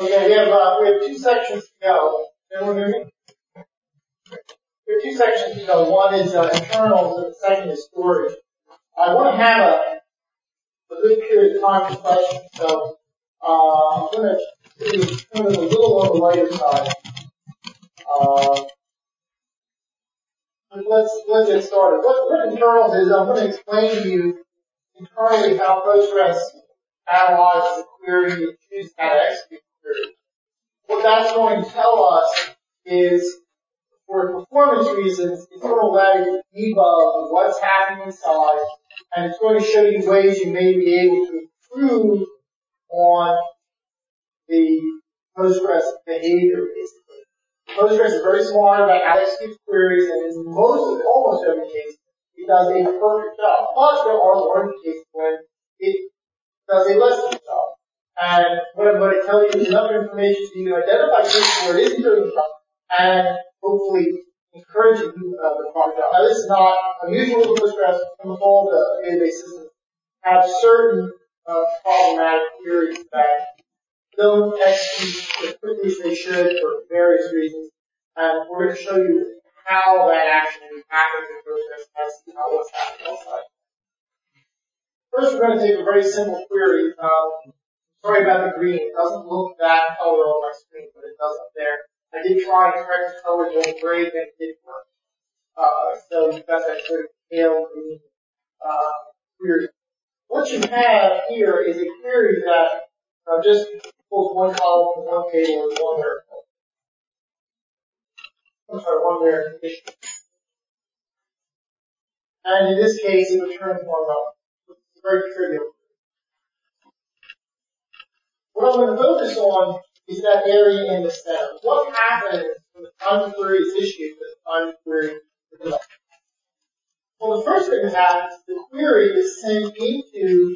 Okay, we have 2 sections to go. Everyone hear me? We have 2 sections to go. One is internals, and the second is storage. I want to have a good period of time for questions, so I'm going to do kind of a little on the lighter side. Let's get started. What internals is, I'm going to explain to you internally how Postgres analyzes the query and chooses how to execute the query. What that's going to tell us is, for performance reasons, it's going to allow you to debug what's happening inside, and it's going to show you ways you may be able to improve on the Postgres behavior, basically. Postgres is very smart about how to execute queries, and in almost every case, it does a perfect job. But there are learning cases when it does a less than job. And what I'm going to tell you is enough information so you can identify cases where it isn't doing the job, and hopefully encourage you to do the proper job. Now, this is not unusual to Postgres. Almost all the database systems have certain problematic queries that don't execute as quickly as they should for various reasons. And we're going to show you how that actually happens in Postgres and see how what's happening outside. First, we're going to take a very simple query. Sorry about the green. It doesn't look that color on my screen, but it does up there. I did try and correct the color going gray, and it didn't work. So you've got that sort of pale green query. What you have here is a query that just pulls one column from one table and one variable. One verification. And in this case, it returns one number. It's very trivial. What I'm going to focus on is that area in the center. What happens when the time the query is issued to the time the query is developed? Well, the first thing that happens is the query is sent into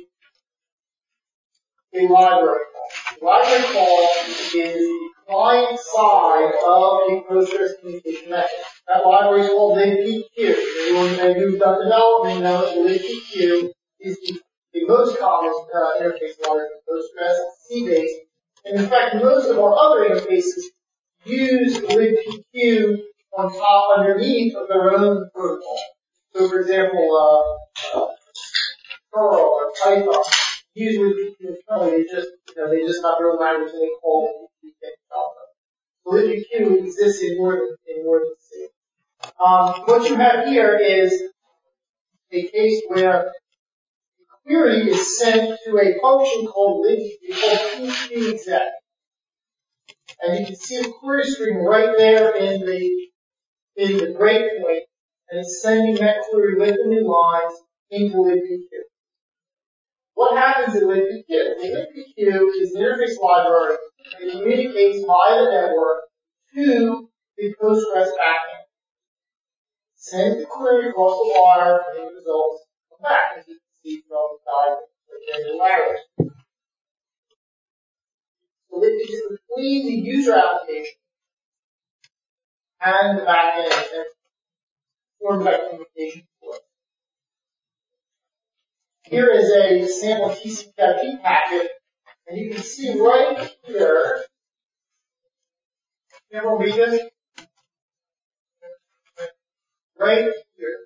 a library call. The library call is the client side of a Postgres communication method. That library is called libpq. Anyone who's done development knows that libpq is the most common interface library for Postgres. It's C-based. And in fact, most of our other interfaces use libpq on top, underneath of their own protocol. So, for example, Perl or Python use libpq internally. They just got their own language and they call it libpq. So libpq exists in more than C. What you have here is a case where query is sent to a function called libpq, called pqexec. And you can see the query string right there in the breakpoint, and it's sending that query with the new lines into libpq. What happens in libpq? libpq is an interface library that communicates via the network to the Postgres backend. Send the query across the wire, and the results come back, as you can see from the diagram in the layers. So it is between the user application and the backend and forms that communication for it. Here is a sample TCP/IP packet, and you can see right here. Can everyone read this? Right here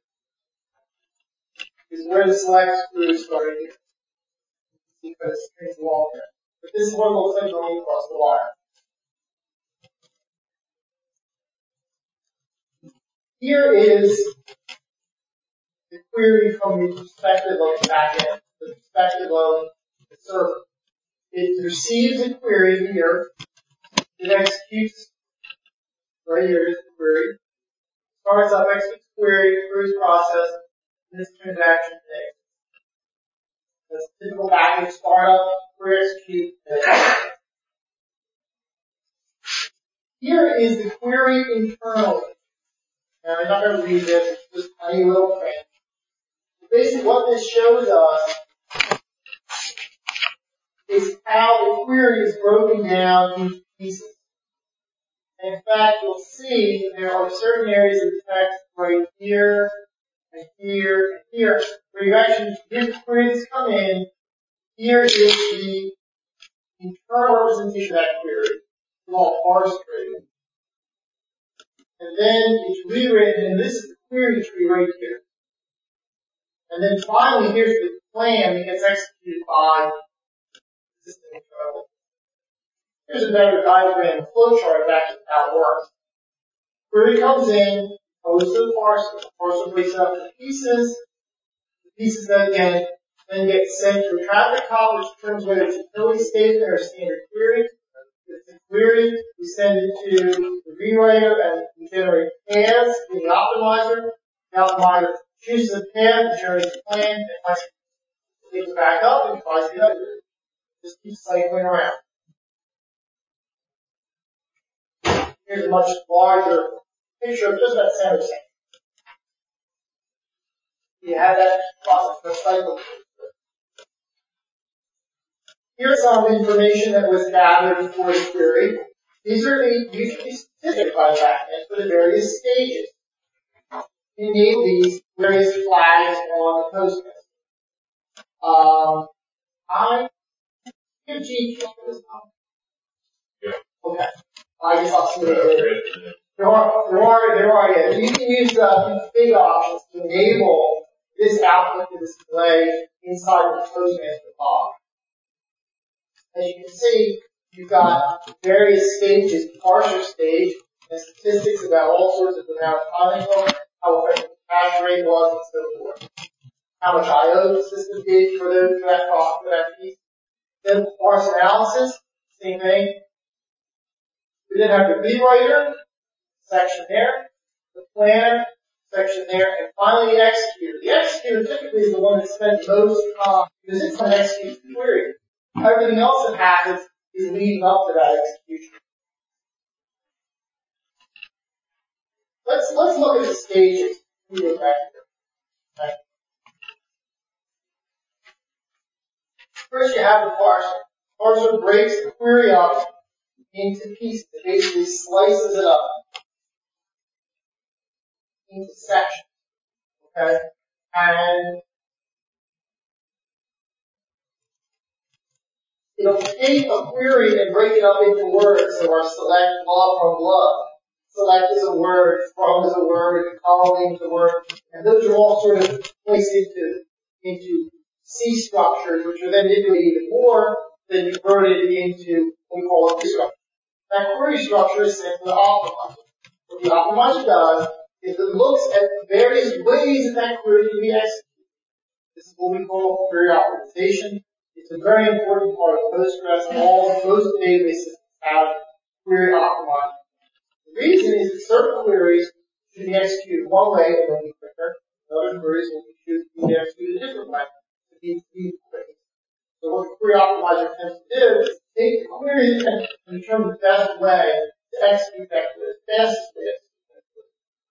is where the select query started here. You can see that it strings along there. But this is what it looks like going across the wire. Here is the query from the perspective of the backend, the perspective of the server. It receives a query here. It executes, right here is the query. Starts up, executes query, queries process, and this transaction takes. That's typical backend startup, query execute, and here is the query internally. Now, I'm not going to read this, it's just a tiny little print. Basically, what this shows us is how the query is broken down into pieces. And in fact, you'll see there are certain areas of the text right here, and here, and here, where you actually, here's the query that's come in, here is the internal representation of that query, called parse tree. And then it's rewritten, and this is the query tree right here. And then finally, here's the plan that gets executed by the system internal. Here's a better diagram, flowchart of actually how it works. Query comes in, goes to the parser. The parser breaks it up into pieces. The pieces then get sent to a traffic cop, which determines whether it's a utility statement or a standard query. If it's a query, we send it to the rewriter and we generate paths in the optimizer. The optimizer chooses a path, generates a plan, and once it takes it back up and tries the other. Just keeps cycling around. Here's a much larger picture of just that center thing. You have that process for cycle. Here's some information that was gathered for the query. These are usually specific by the backend for the various stages. Enable these various flags on the Postgres. I give G for this one. Yeah. Okay. I guess I'll see it later. There are, yeah. You can use the config options to enable this output to display inside the Postmaster file. As you can see, you've got various stages, parser stage, and statistics about all sorts of amount of time, how effective the cache rate was, and so forth. How much I/O the system did for that piece. Then parse analysis, same thing. We then have the rewriter section there, the planner section there, and finally the executor. The executor typically is the one that spends most time because it's going to execute the query. Everything else that happens is leading up to that execution. Let's look at the stages. We go back here. Okay. First, you have the parser. Parser breaks the query up into pieces. It basically slices it up into sections. Okay? And it'll take a query and break it up into words. So our select love from love. Select is a word, from is a word, colony is a word, and those are all sort of placed into C structures, which are then manipulated even more, then converted into what we call a query structure. That query structure is sent to the optimizer. What the optimizer does is it looks at various ways that query can be executed. This is what we call query optimization. It's a very important part of Postgres. Most databases have query optimization. The reason is that certain queries should be executed one way and they'll be quicker. Other queries will be executed a different way to be quicker. So what the query optimizer tends to do is take the query and determine the best way to execute that query, the fastest way to execute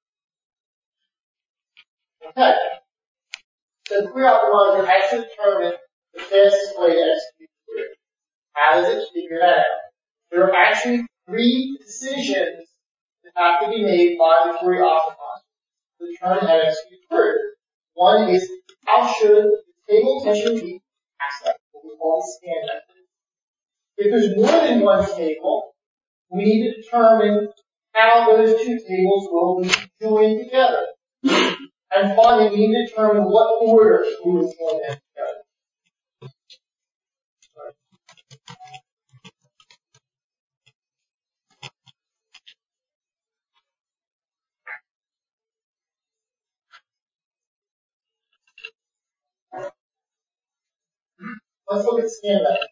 that query. Okay. So the query optimizer has to determine the fastest way to execute the query. How does it figure that out? There are actually 3 decisions that have to be made by the query optimizer to determine how to execute the query. One is, how should the table tension be accessed? What we call the scan method. If there's more than one table, we need to determine how those 2 tables will be joined together. And finally, we need to determine what order we will join them together. Let's look at scan method.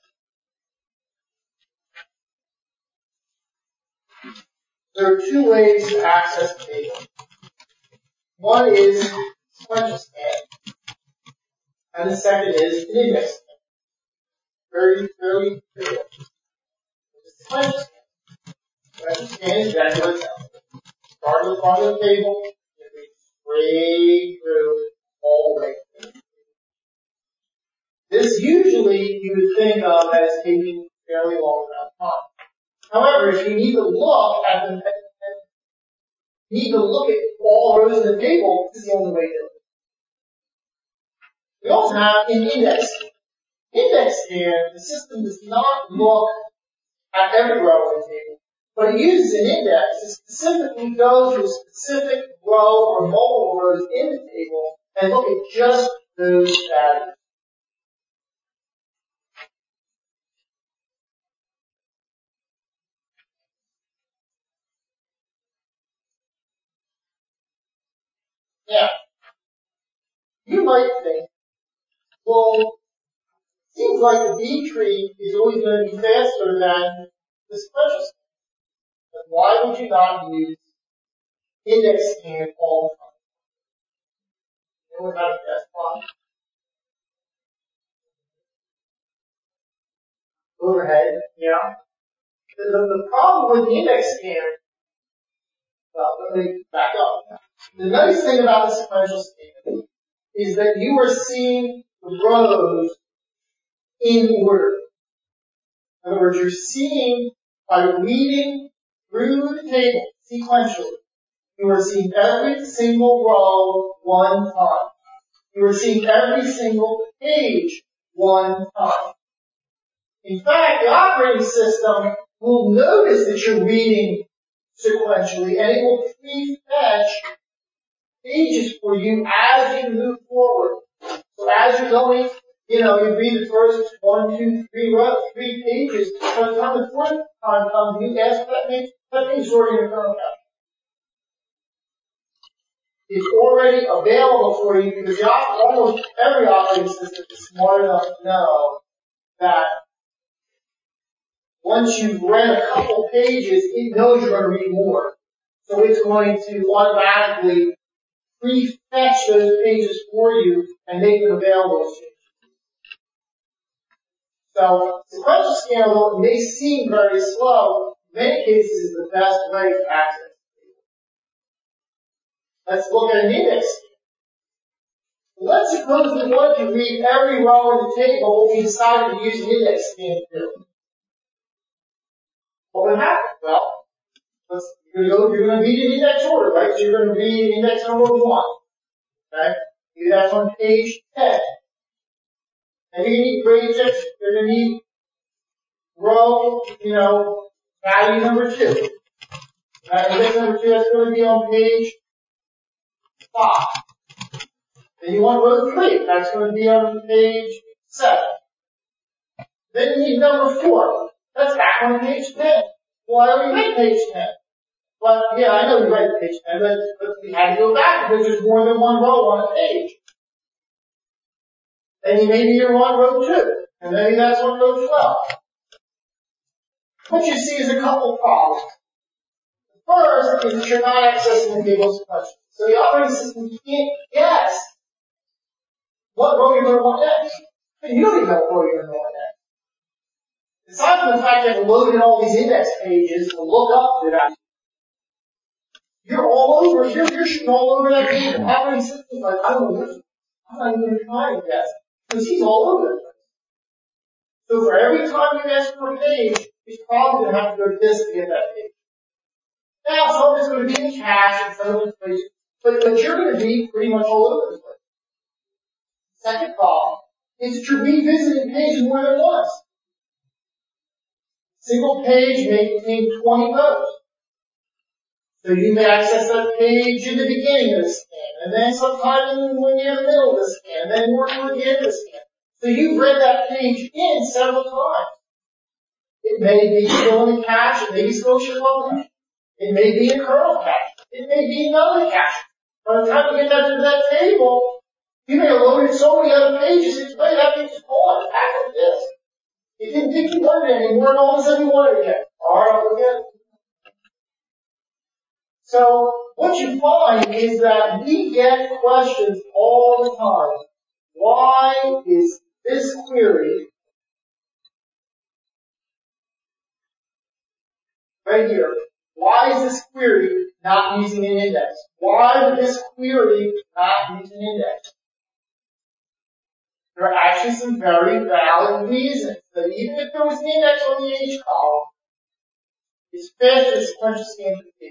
There are 2 ways to access the table. One is sequential scan, and the second is an index scan. Very clear. Sequential scan. Sequential scan is exactly what it sounds like. Start at the front of the table, and read straight through all the way through. This usually you would think of as taking a fairly long amount of time. However, if you need to look at all rows in the table, this is the only way to do it. We also have an index scan. Index scan, the system does not look at every row in the table, but it uses an index that specifically goes to a specific row or multiple rows in the table and look at just those values. Now, you might think, well, seems like the B tree is always going to be faster than the sequential scan. But why would you not use index scan all the time? Anyone have a guess why? Overhead, yeah. The problem with the index scan, well, let me back up. The nice thing about the sequential scan is that you are seeing the rows in order. In other words, you're seeing, by reading through the table sequentially, you are seeing every single row one time. You are seeing every single page one time. In fact, the operating system will notice that you're reading sequentially, and it will prefetch pages for you as you move forward. So as you're going, you read the first 1, 2, 3 pages. By the time the fourth time comes, you ask for that page is already in your kernel cache. It's already available for you because almost every operating system is smart enough to know that once you've read a couple pages, it knows you're going to read more. So it's going to automatically prefetch those pages for you and make them available to you. So sequential scan, although it may seem very slow, in many cases is the best way to access it. Let's look at an index scan. Let's suppose we want to read every row in the table, but we decided to use an index scan to do it. What would happen? Well, you're going to read in index order, right? So you're going to read index number 1. Okay? Maybe that's on page 10. And you're going to need grade 6. You're going to need row, value number 2. Index number 2, that's going to be on page 5. Then you want row 3. That's going to be on page 7. Then you need number 4. That's back on page 10. Well, I already read page 10. But, yeah, I know we read page 10, but we had to go back because there's more than one row on a page. Then maybe you're on row 2, and maybe that's on row 12. What you see is a couple problems. The first is that you're not accessing the table sequentially. So the operating system can't guess what row you're going to want next. You don't even know what row you're going to want next. Aside from the fact that you've loaded all these index pages to look up the value, you're all over, you're shooting all over that page. The operating system's like, I don't know, I'm not even going to try to guess. Because he's all over the place. So for every time you ask for a page, he's probably going to have to go to this to get that page. Now, some of it's going to be in the cache and some of it's places, but you're going to be pretty much all over the place. Second problem is that you're revisiting pages more than once. Single page may contain 20 rows. So you may access that page in the beginning of the scan, and then sometime when you're in the middle of the scan, and then more toward the end of the scan. So you've read that page in several times. It may be still in the cache, it may be still in your location. It may be in kernel cache. It may be another cache. By the time you get that to that table, you may have loaded so many other pages, it's way that page is gone, it's back on the disk. It didn't think you wanted it anymore, and all of a sudden you want it again. Alright, I'll forget it. So, what you find is that we get questions all the time. Why is this query right here? Why is this query not using an index? Why is this query not using an index? There are actually some very valid reasons that even if there was an index on the H column, it's faster to sequential scan the table.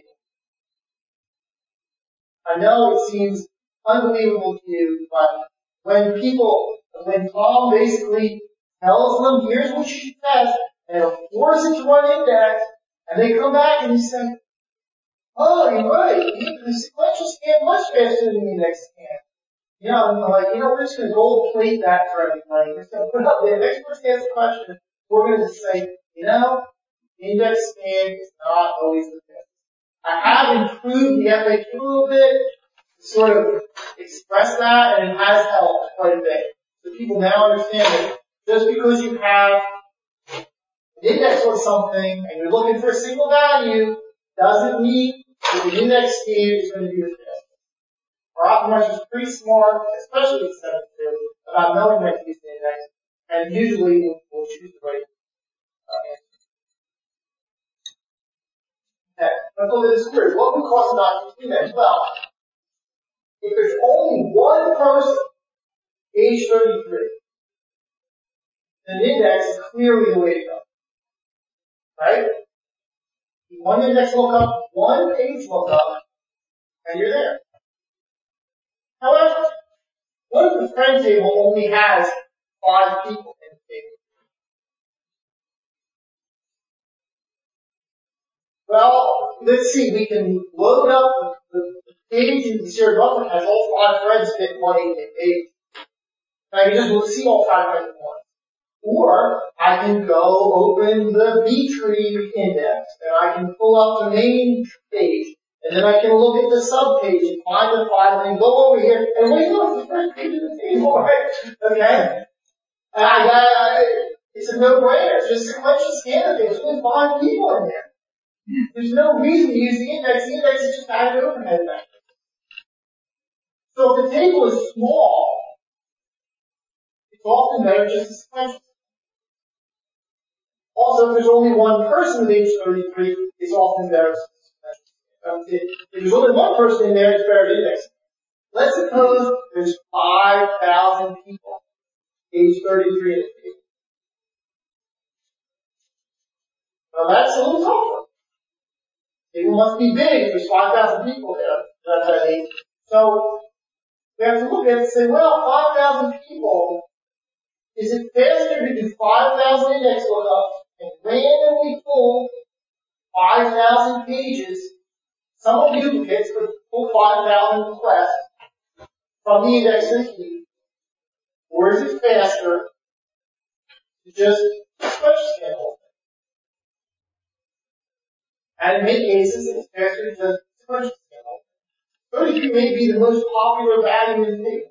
I know it seems unbelievable to you, but when Tom basically tells them, here's what you should test, and it'll force it to run index, and they come back and you say, oh, you're right, the sequential scan much faster than the index scan. You know, and I'm like, we're just going to gold plate that for everybody. We're just going to put up the expert scans the question. We're going to just say, index scan is not always the best. I have improved the FAQ a little bit to sort of express that, and it has helped quite a bit. So people now understand that just because you have an index or something and you're looking for a single value doesn't mean that the index scan is going to be the best. Our optimizer is pretty smart, especially with 7.2, about knowing when to use the index, and usually we'll choose the right answer. Okay, let's look at this query. What would cause not to use the index? Well, if there's only one person, age 33, then the index is clearly the way to go. Right? One index lookup, one page lookup, and you're there. However, what if the friend table only has 5 people in the table? Well, let's see, we can load up the page in the shared buffer has all 5 friends fit in one 8-bit page. And I can just see all 5 friends at once. Or I can go open the B-tree index, and I can pull up the main page, and then I can look at the sub-page and find the file and go over here, and wait, look, the first page of the table, right? Okay? It's a no-brainer. It's just sequential scan. There's only 5 people in there. There's no reason to use the index. The index is just added overhead back. So if the table is small, it's often better just to sequential. Also, if there's only one person with age 33, it's often better to sequential. If there's only one person in there, it's better to index. Let's suppose there's 5,000 people, age 33 in the table. Now that's a little tougher. It must be big if there's 5,000 people there. That's that age. So we have to look at it and say, well, 5,000 people, is it faster to do 5,000 index lookups and randomly pull 5,000 pages, some are duplicates, but pull 5,000 requests from the index to the key? Or is it faster to just sequential scan the whole thing? And in many cases, it's faster to just sequential scan the whole thing. 33 may be the most popular value in the table.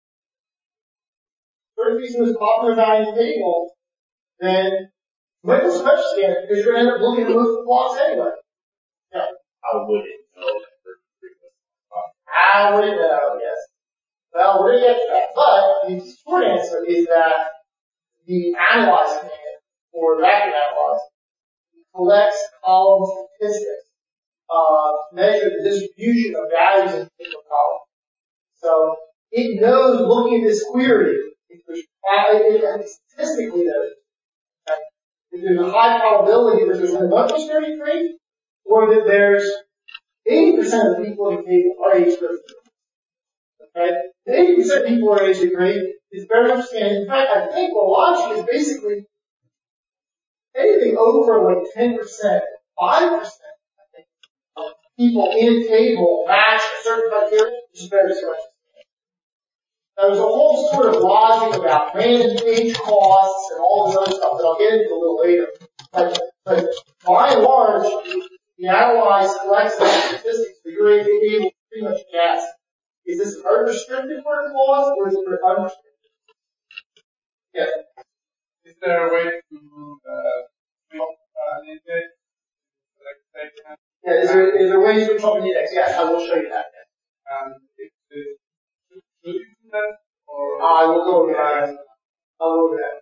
33 is the most popular value in the table, then make a sequential scan it because you're going to end up looking at most of the blocks anyway. Yeah. How would it know that 33 was popular? How would it know? Yes. Well, we're going to get to that. But the short answer is that the analyze command, or rapid analyze, collects column statistics, measure the distribution of values in a particular column. So it knows, looking at this query, it statistically knows. Okay? If there's a high probability that there's only one age 33, or that there's 80% of the people in the table are age 33. Okay? The 80% of people are age 33 is better understanding. In fact, I think the logic is basically anything over like 10%, 5%, I think, of people in a table match a certain criteria, which is better sequential. Now there's a whole sort of logic about random page costs and all this other stuff that I'll get into a little later. But by and large, the analyze collects those statistics, so you're able to pretty much guess. Is this unrestricted for a clause, or is it for unrestricted? Yes. Is there a way to swap an index? Yeah, is there a way to swap an index? Yes, I will show you that. Should you do that? Or I will go over that. I'll go over that.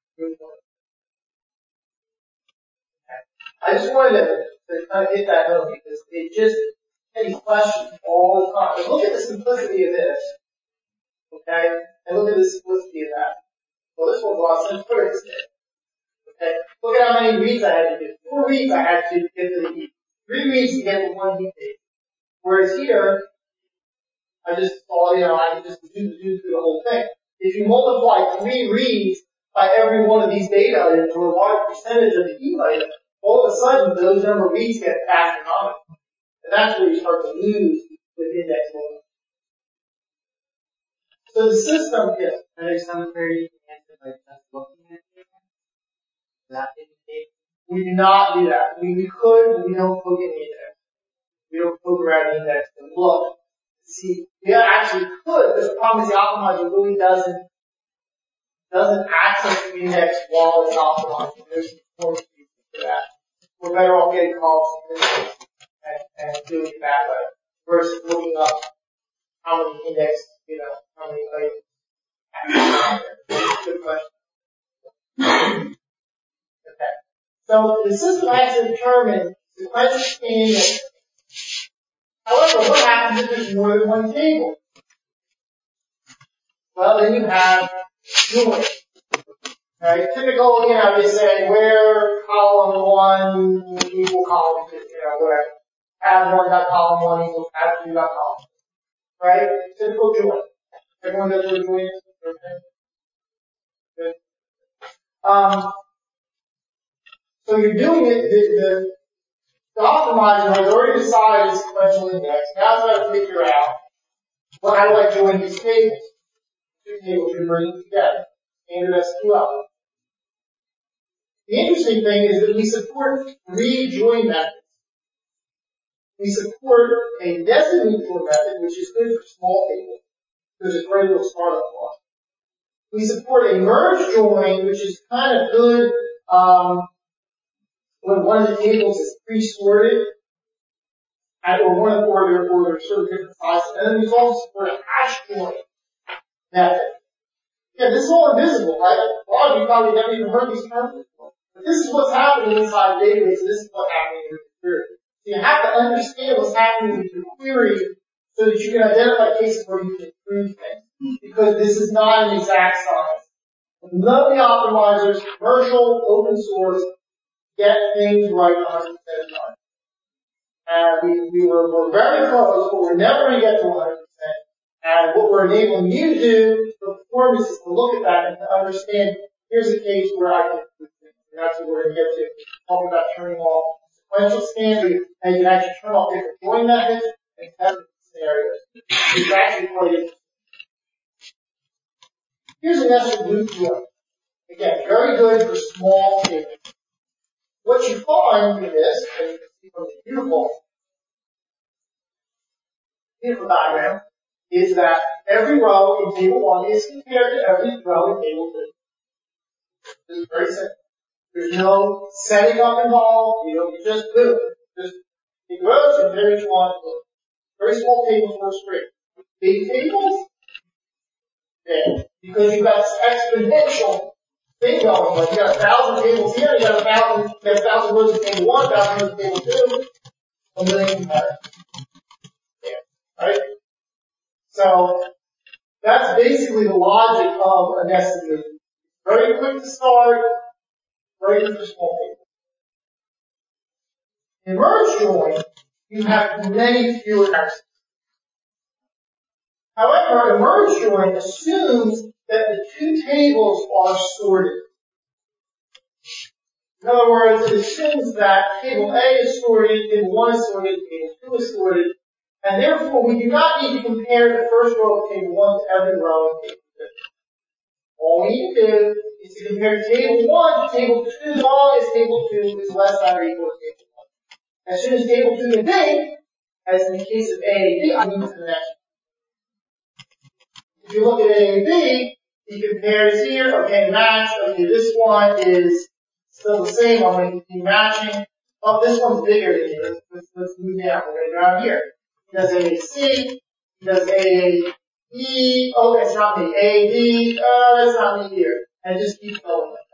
I just wanted to kind of hit that note because it just any questions all the time. Look at the simplicity of this. Okay? And look at the simplicity of that. Well, this one's a lot simpler, isn't it? Okay? Look at how many reads I had to do. 4 reads I had to get to the heap. 3 reads to get to 1 heap page. Whereas here, I just thought, I could just do through the whole thing. If you multiply 3 reads by every one of these data items or a large percentage of the heap item, all of a sudden those number of reads get astronomical. And that's where you start to lose with index loading. So the system is. Are there some queries you can answer by just looking at data? Not indicating? We do not do that. We could, but we don't poke an index. We don't poke around the index to look. See, we actually could, but the problem is the optimizer really doesn't access the index while it's optimizing. There's more reasons for that. We're better off getting calls and doing it that way versus looking up how many index, how many items. Good question. Okay. So the system has to determine sequential scanning. However, what happens if there's more than one table? Well, then you have join. Right? Typical, you say where column 1 equal column 2, where tab 1 dot column 1 equals tab 2 dot column 2. Right? Typical join. Everyone knows what join is? Good. So you're doing it, the optimizer has already decided the sequential index. Now it's got to figure out, how do I join these tables? Two tables you're bringing together. Standard SQL. The interesting thing is that we support 3 join methods. We support a nested join method, which is good for small tables, because it's very little startup cost. We support a merge join, which is kind of good when one of the tables is pre-sorted, or one of the order sort of different sizes. And then we also support a hash join method. Yeah, this is all invisible, right? A lot of you probably never even heard these terms before. But this is what's happening inside the database, and this is what's happening in the query. So you have to understand what's happening with your query so that you can identify cases where you can improve things. Because this is not an exact science. None of the optimizers, commercial, open source, get things right 100% of the time. And we're very close, but we're never going to get to 100%. And what we're enabling you to do for performance is to look at that and to understand, here's a case where I can improve things. And that's what we're going to get to. Talking about turning off sequential scans, and you can actually turn off different join methods and test scenarios. It's actually quite interesting. Here's a nested loop flow. Again, very good for small tables. What you find in this, as you can see from the beautiful diagram, is that every row in table 1 is compared to every row in table 2. This is very simple. There's no setting up involved. You just do it. Just it grows and there each one. Very small tables work straight. Big tables, yeah, because you've got this exponential thing going. Like you got 1,000 tables here, you got 1,000 rows in table 1, 1,000 rows in table 2, a million comparisons. Yeah, right? So that's basically the logic of a nested loop. Very quick to start, very good for small tables. In merge join, you have many fewer comparisons. However, a merge join assumes that the 2 tables are sorted. In other words, it assumes that table A is sorted, table 1 is sorted, table 2 is sorted, and therefore we do not need to compare the first row of table 1 to every row of table 2. All we need to do is to compare table 1 to table 2 as long as table 2 is less than or equal to table 1. As soon as table 2 is big, as in the case of A and B, I move to the next one. If you look at A and B, he compares here, okay, match, okay, this one is still the same, I'm going to continue matching. Oh, this one's bigger than here. Let's move down. We're going to go down here. He does AAC, he does AAE, oh, that's not me. AAD, that's not me here. And it just keeps going like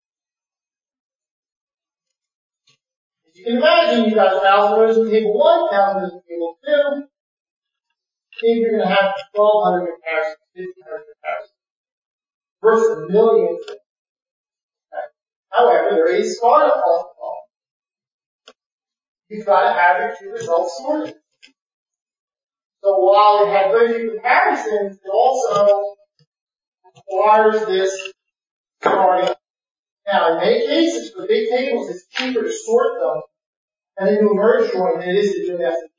that. As you can imagine, you've got 1,000 rows in table 1, 1,000 rows in table 2. Maybe you're going to have 1,200 comparisons, 1,500 comparisons, versus millions. Okay. However, there is startup cost involved. You've got to have your 2 results sorted. So while it had very few comparisons, it also requires this starting. Now, in many cases, for big tables, it's cheaper to sort them and then do a merge join than it is to do an SMT.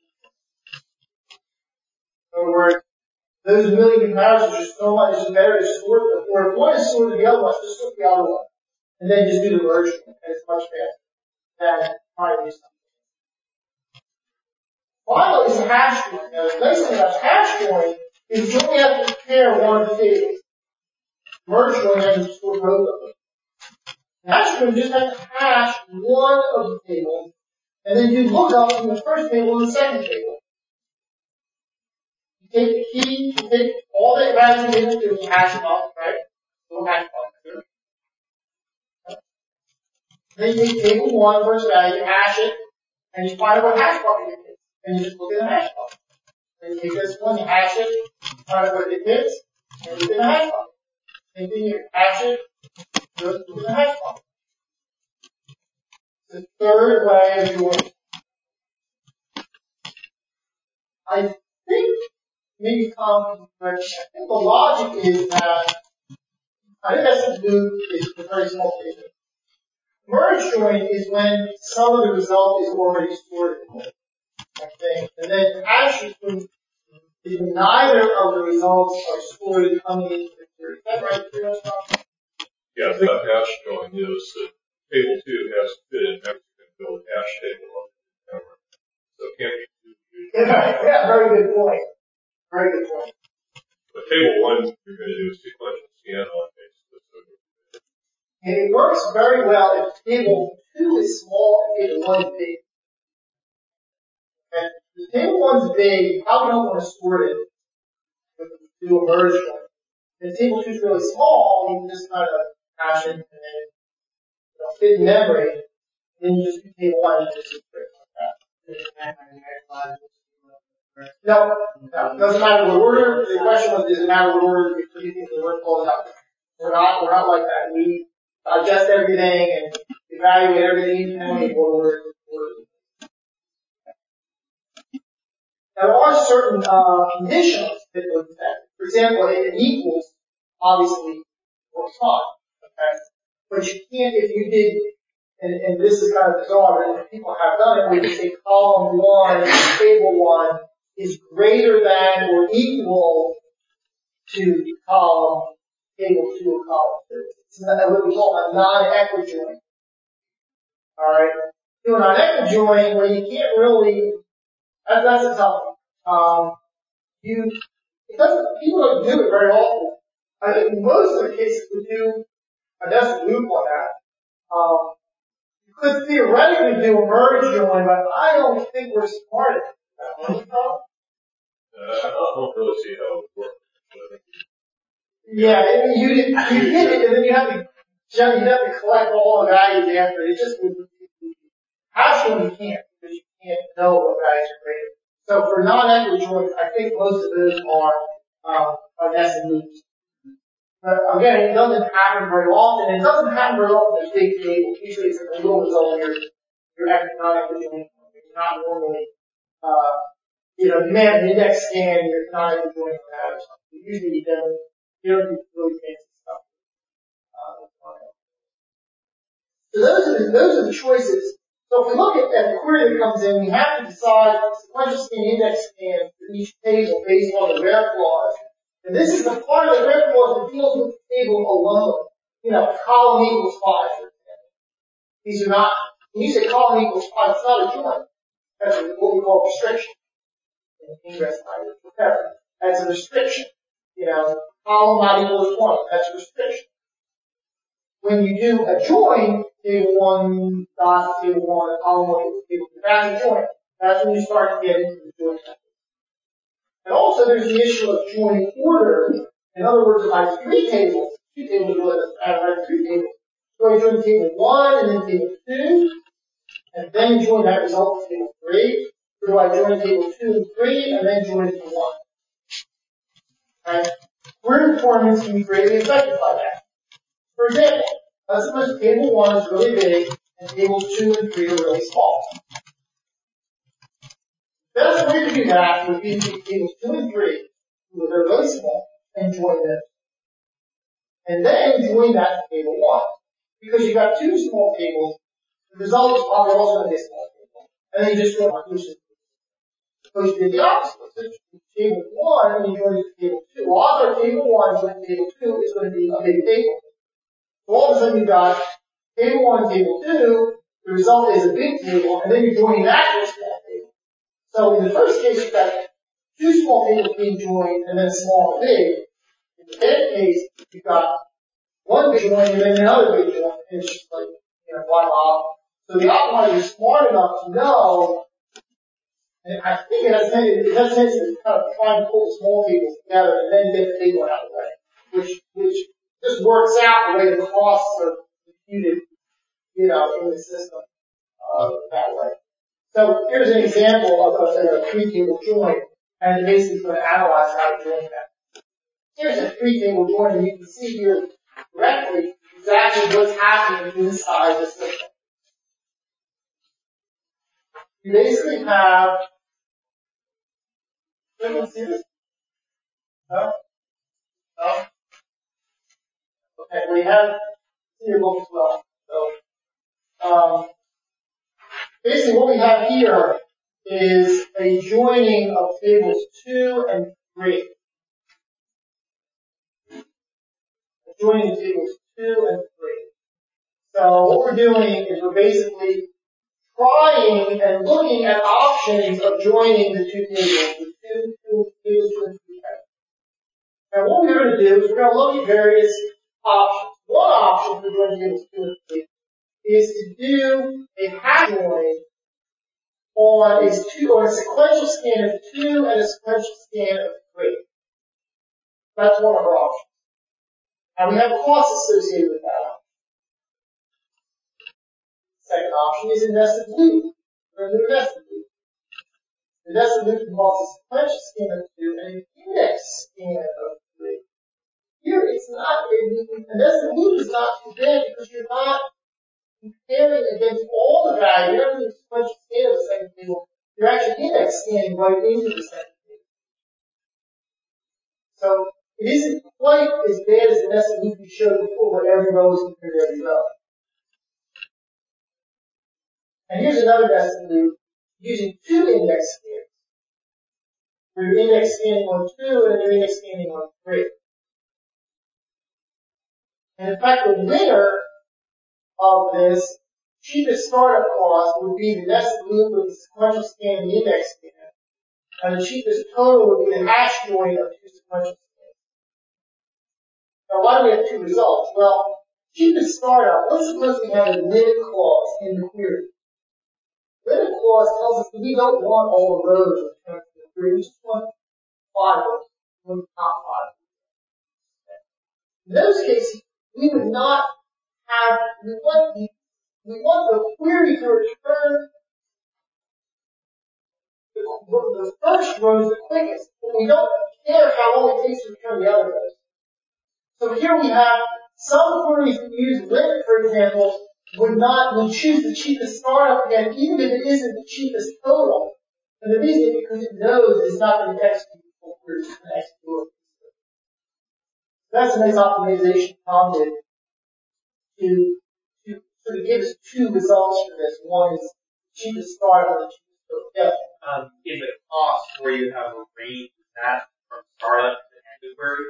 In other words, those million comparisons are so much better to sort them. Or if one is sorted the other one, just sort the other one. And then just do the merge join. And it's much faster than trying to do something. Finally, is a hash join. Now, the nice thing about hash join is you only have to compare one of the tables. Merge join, and you sort both of them. Hash join, you just have to hash one of the tables, and then you look up from the first table and the second table. You take the key, you take all the values in it, you hash them up, right? Little hash function. Then you take table one, first value, you hash it, and you find out what hash function it is. And you just look at the hash function. Then you take this one, you hash it, find out what it is, and you look at the hash function. Same thing here, hash it, look at the hash function. The third way of doing it. I think, maybe Tom, but I think the logic is that, I think that's the loop is a very small table. Merge join is when some of the result is already stored in it, I think. And then hash is when neither of the results are stored coming into the query. Is that right? Yes, that hash join is that table 2 has to fit in Mexican build hash table on the camera. So it can't be too. Yeah, very good point. Very good point. But table 1, you're going to do a sequential scan on basically. And it works very well if table 2 is small and table 1 is big. And if table 1 is big, you probably don't want to store it do a merge join. If table 2 is really small, you can just kind of hash it and then fit in memory. Then you just do table 1 and just do it like that. No, it doesn't matter what order. The question was, does it matter what order you think the word calls out? We're not like that. We digest everything and evaluate everything in what order. Now, there are certain conditions that go with that. For example, an equals obviously works fine. Okay? But you can't, if you did, and this is kind of bizarre, but people have done it, where you say column 1, table 1 is greater than or equal to column, table 2 or column 3. It's what we call a non-equijoin. Alright? Do a non-equijoin where you can't really, that's a tough one. People don't do it very often. I think most of the cases we do a nested loop on that. You could theoretically do a merge join, but I don't think we're smart at that. I don't really see how it works. Yeah, you hit it, and then you have to collect all the values after. It just would. Hash join you can't, because you can't know what values are created. So for non-equity joins, I think most of those are nested loops. But again, it doesn't happen very often. It doesn't happen very often in big tables. Usually it's a little result of your non-equity join. It's not normally, you may have an index scan, you're not even doing that or something. Usually you don't do really fancy stuff. So those are the choices. So if we look at the query that comes in, we have to decide sequential scan, index scan for each table based on the where clause. And this is the part of the where clause that deals with the table alone. Column equals 5, for example. These are not, when you say column equals 5, it's not a join. That's what we call restriction. Ingress not whatever. That's a restriction. Column not equals 1. That's a restriction. When you do a join, table 1 dot table 1, column 1 equals table 2. That's a join. That's when you start to get into the join method. And also there's the issue of join order. In other words, if I have 3 tables, 2 tables really doesn't matter, I have 3 tables. So I join table 1 and then table 2, and then join that result to table 3. Or do I join table 2 and 3 and then join table 1? Right? Query performance can be greatly affected by that. For example, let's suppose table 1 is really big and tables 2 and 3 are really small. The best way to do that would be to take tables 2 and 3, where they're really small, and join them. And then join that to table 1. Because you got two small tables, the result is probably also going to be a small table. And then you just join conclusions. So you did the opposite. So table 1 and you join it to table 2. Well, our table 1 joined to table 2 is going to be a big table. So all of a sudden you got table 1 and table 2, the result is a big table, and then you're joining that to a small table. So in the first case, you've got two small tables being joined, and then a small and big. In the second case, you've got one big join and then another big join, and it's just like, blah, blah. So the optimizer is smart enough to know, and I think it has tendency to kind of try and pull the small tables together and then get the big one out of the way, which just works out the way the costs are computed, in the system, that way. So here's an example of a three-table join, and basically going to analyze how to join that. Here's a three-table join, and you can see here directly exactly what's happening inside the system. You basically have, everyone see this? No? No? Okay, we have, see your book as well. So, basically what we have here is a joining of tables 2 and 3. Joining tables 2 and 3. So what we're doing is we're basically trying and looking at options of joining the two tables, the two tables 2 and 3. And what we're going to do is we're going to look at various options. One option for joining tables 2 and 3 is to do a hash join on a sequential scan of 2 and a sequential scan of 3. That's one of our options. And we have costs associated with that option. Second option is a nested loop. We're going to do a nested loop. The nested loop involves a sequential scan of 2 and an index scan of 3. Here it's not, a nested loop is not too bad because you're not comparing against all the values. You're not doing a sequential scan of the second table. You're actually index scanning right into the second table. So it isn't quite as bad as the nested loop we showed before where every row is compared to every row. And here's another nested loop using two index scans. Where you're index scanning on 2 and you're index scanning on 3. And in fact, the winner of this cheapest startup cost would be the nested loop with the sequential scan and the index scan. And the cheapest total would be the hash join of two sequential scans. Now, why do we have two results? Well, cheapest startup, let's suppose we have a limit clause in the query. Limit clause tells us that we don't want all the rows returned to the query. We just want 5 rows. We want the top 5. In those cases, we would not have, we want the query to return the first row is the quickest, but we don't care how long it takes to return the other rows. So here we have some queries that use limit, for example, would choose the cheapest startup again, even if it isn't the cheapest total. And the reason is because it knows it's not going to execute the full query, it's going to execute it. That's a nice optimization Tom did to sort of give us two results for this. One is the cheapest startup and the cheapest total. Yeah. In the cost where you have a range, is that from startup to end of query?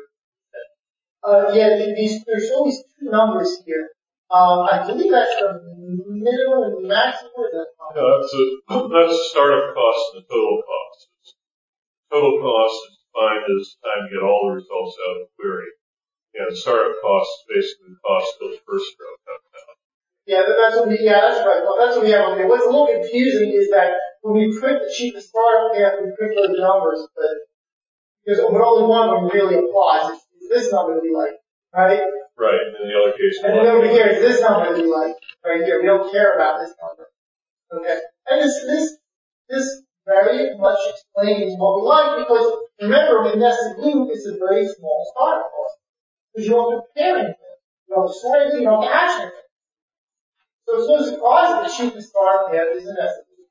There's always two numbers here. I believe that's the minimum and maximum. That's the startup cost and the total cost. Total cost is defined as time to get all the results out of the query. And startup cost is basically the cost of the first row coming out. That's right. Well, that's what we have. Okay. What's a little confusing is that when we print the cheapest startup path, we print those numbers, but only one of them really applies. It's this number to be like, right? Right. And in the other case, and then over here, it's this number to be like, right here. We don't care about this number. Okay. And this very much explains what we like because remember, with nested loop, it's a very small startup cost. Because you don't compare anything. You don't store anything, you don't hash anything. So it's no surprise that the cheapest startup path is a nested loop.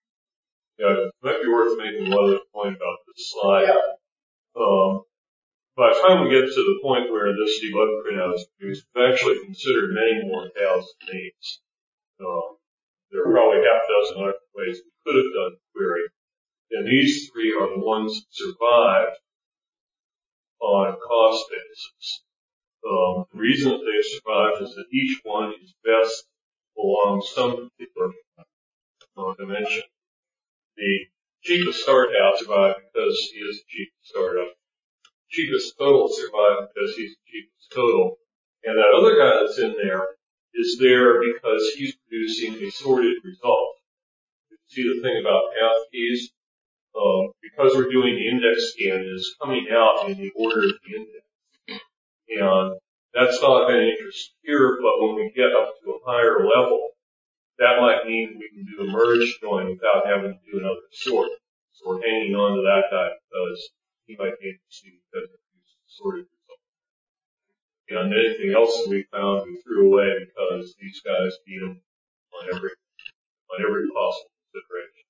Yeah, it might be worth making one other point about this slide. Yeah. by the time we get to the point where this debug printout is produced, we've actually considered many more thousand names. There are probably half a dozen other ways we could have done the query. And these three are the ones that survived on a cost basis. The reason that they survived is that each one is best along some particular dimension. The cheapest start out survived because he is the cheapest startup. Cheapest total survived because he's the cheapest total. And that other guy that's in there is there because he's producing a sorted result. You see the thing about path keys? Because we're doing the index scan, it's coming out in the order of the index. And that's not of any interest here, but when we get up to a higher level, that might mean we can do a merge join without having to do another sort. So we're hanging on to that guy because he might be interesting because it produces a sorted result. And anything else that we found we threw away because these guys beat them on every possible consideration.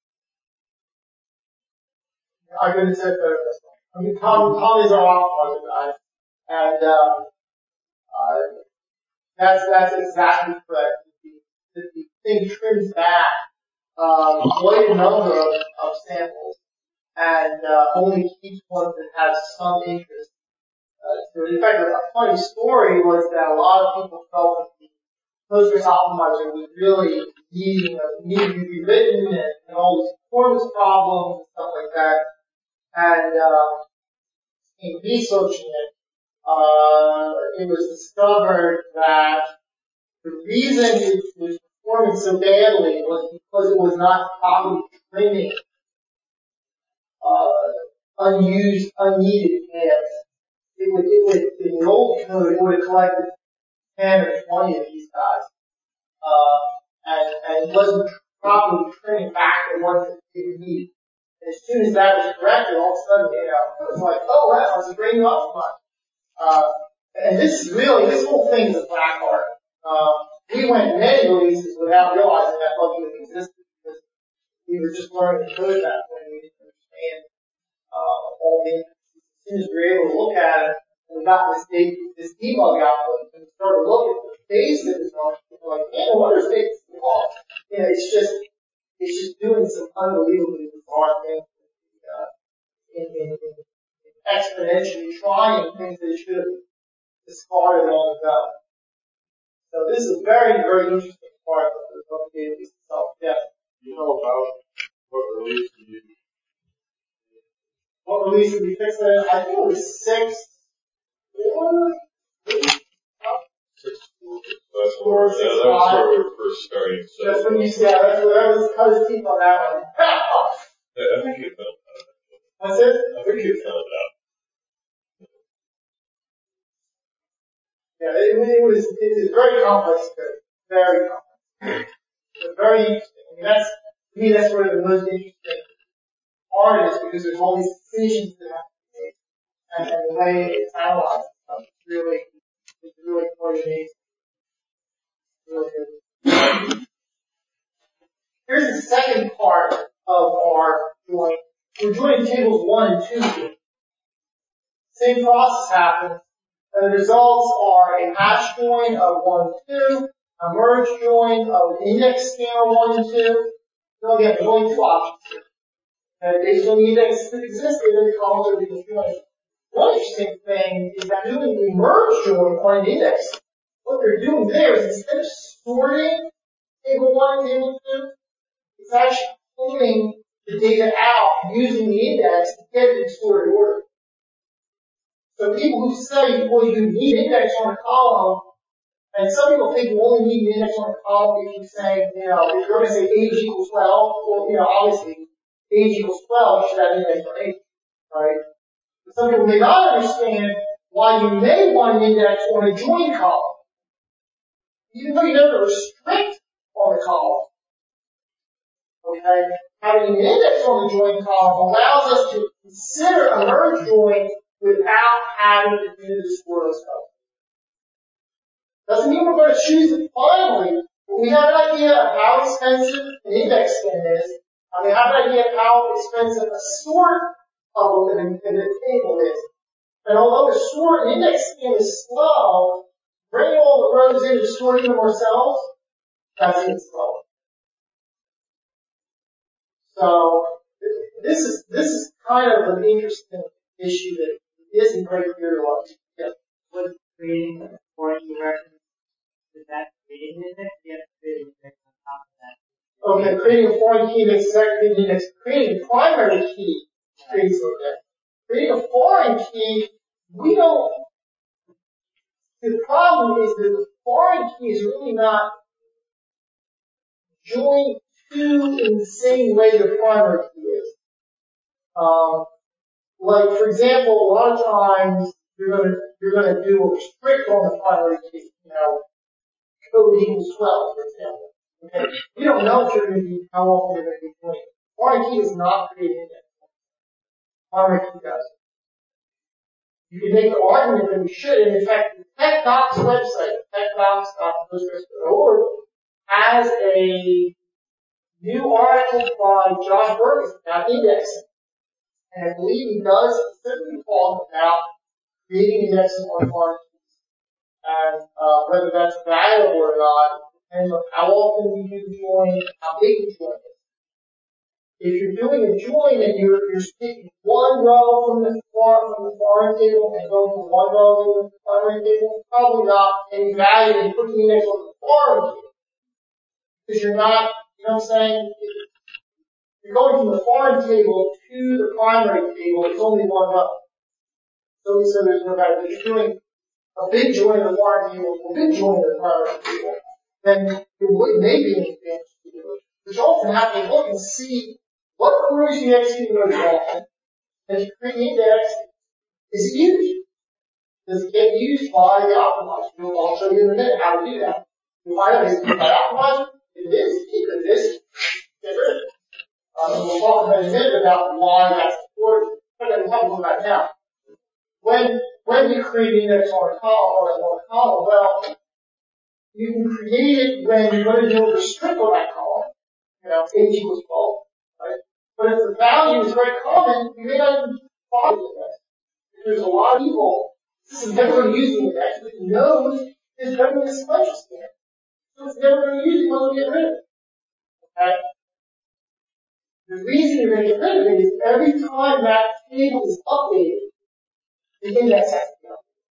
I couldn't say it better this way. I mean, Tom is our optimizer guy, and that's exactly correct. The thing trims back quite a number of samples, and only keeps ones that have some interest. In fact, a funny story was that a lot of people felt that the Postgres optimizer was really needed to be written and all these performance problems and stuff like that. And in researching it, it was discovered that the reason it was performing so badly was because it was not properly trimming unneeded paths. It would, in the old code, it would have collected 10 or 20 of these guys, and it wasn't properly trimming back the ones that it didn't need. And as soon as that was corrected, all of a sudden, it was like, oh wow, it's a great new optimizer. And this whole thing is a black art. We went many releases without realizing that bug even existed because we were just learning to code that way. We didn't understand all the. As soon as we were able to look at it, and we got this debug output, and we started looking at the base that was on, we were like, man, what are states involved? You know, it's just doing some unbelievably bizarre things, in exponentially trying things that it should have discarded long ago. So this is a very, very interesting part of the database itself. Yeah. You know about what release you use? What release did we fix it? I think it was 6.4. That's where we were first starting. So that's when you see that was cut his teeth on that one. I think you found out. What's it? I think you found out. Yeah, it was very complex code. Very complex. But very interesting. I mean, to me, that's one of the most interesting part is because there's all these decisions that have to be made, and the way it's analyzed is really quite amazing. Really good. Here's the second part of our join. We're joining tables 1 and 2 here. Same process happens, and the results are a hash join of 1 and 2, a merge join of an index scanner 1 and 2. So again, there's only 2 options here. And based on the index that existed, the columns are being joined. One interesting thing is that doing the merge join on an index, what they're doing there is instead of sorting table 1 and table 2, it's actually pulling the data out using the index to get it in sorted order. So people who say, well, you need index on a column, and some people think you only need an index on a column if you say, if you're going to say age equals 12, well, obviously, age equals 12, you should have an index for age, right? But some people may not understand why you may want an index on a join column. Even though you never restrict on the column. Okay? Having an index on the join column allows us to consider a merge join without having to do the squirrel stuff. Doesn't mean we're going to choose it finally, but we have an idea of how expensive an index scan is. We have an idea of how expensive a sort of a table is. And although the sort and index scheme is slow, bringing all the rows in to store even more cells, that's even slower. So this is kind of an interesting issue that isn't very clear to us. Yeah. With creating a foreign key reference, is that creating an index? You have to create an index on top of that. Okay, creating a foreign key makes a second index. Creating a primary key creates an index. Creating a foreign key, we don't. The problem is that the foreign key is really not joined to in the same way the primary key is. Like for example, a lot of times you're gonna do a restrict on the primary key. Code equals 12, for example. Okay, you don't know if you're going to be how often you're going to be doing it. Foreign key does not create an index. Primary key does. You can make the argument that we should, and in fact, the TechDocs website, techdocs.postgres.org, has a new article by Josh Burgess about indexing. And I believe he does specifically talk about creating indexing on foreign keys. And whether that's valuable or not depends on how often you do the join, how big the join is. If you're doing a join and you're taking one row from the foreign table and going to one row in the primary table, probably not any value in putting the index on the foreign table. Because you're not, you know what I'm saying? You're going from the foreign table to the primary table, it's only one row. So we said there's no value. If you're doing a big join in the foreign table, a big join in the primary table, then it may be an advantage to do it. But you often have to look and see what queries you execute most often, and if you create an index, is it used? Does it get used by the optimizer? I'll show you in a minute how to do that. You find out is it used by the optimizer? It is. Because this, get rid of it. We'll talk in a minute about why that's important. But I'm talking about now. When you create an index on a column, well, you can create it when you're going to do a restrict on that column. Age equals 12, right? But if the value is very common, you may not even follow the index. There's a lot of people, this is never going to use the index, but it knows it's better than a sequential scan. So it's never going to use it when we get rid of it. Okay? The reason you're going to get rid of it is every time that table is updated, the index has to be updated.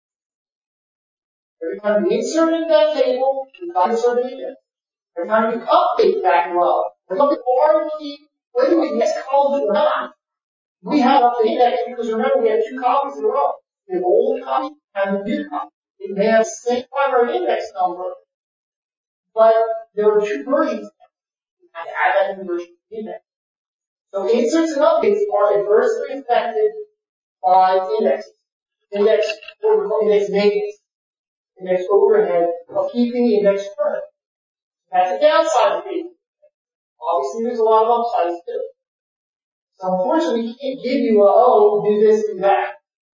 Every time you insert in that table, you got to insert an index. Every time you update that row, we look at foreign key, whether we next column or not, we have up the index because remember we have two copies of the row. We have the old copy and the new copy. It may have the same primary index number, but there are two versions now. You have to add that new version to the index. So inserts and updates are adversely affected by indexes. Index maintenance. Index overhead of keeping the index current. That's a downside of it. Obviously, there's a lot of upsides too. So unfortunately, we can't give you do this, do that.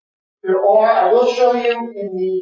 I will show you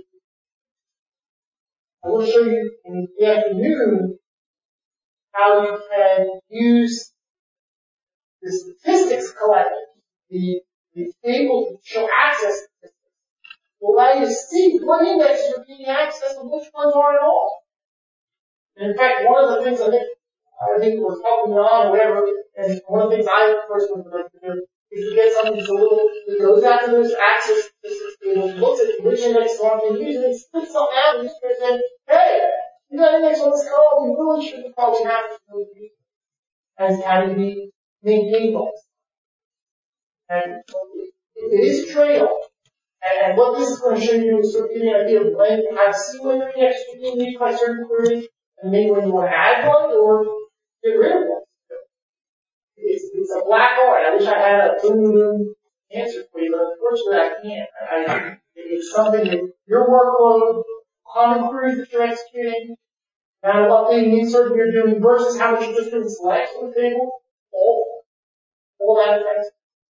in the afternoon how you can use the statistics collected, the table to show access statistics, will allow you to see what indexes are being accessed and which ones aren't at all. And in fact, one of the things I think we're talking on or whatever, and one of the things I personally would like to do is to get something that goes after those access statistics tables, looks at which indexes aren't being used, and spits something out and just says, hey, you got index on this column, you really should probably have to use it as having be maintained on this. And it is trail. And what this is going to show you is sort of give you an idea of when I've seen when your index is being used by certain queries, and maybe when you want to add one or get rid of one. It's a black art. I wish I had a boom answer for you, but unfortunately I can't. It's something that your workload, common queries that you're executing, and updating insert you're doing versus how much you're just doing selects on the table, all that affects.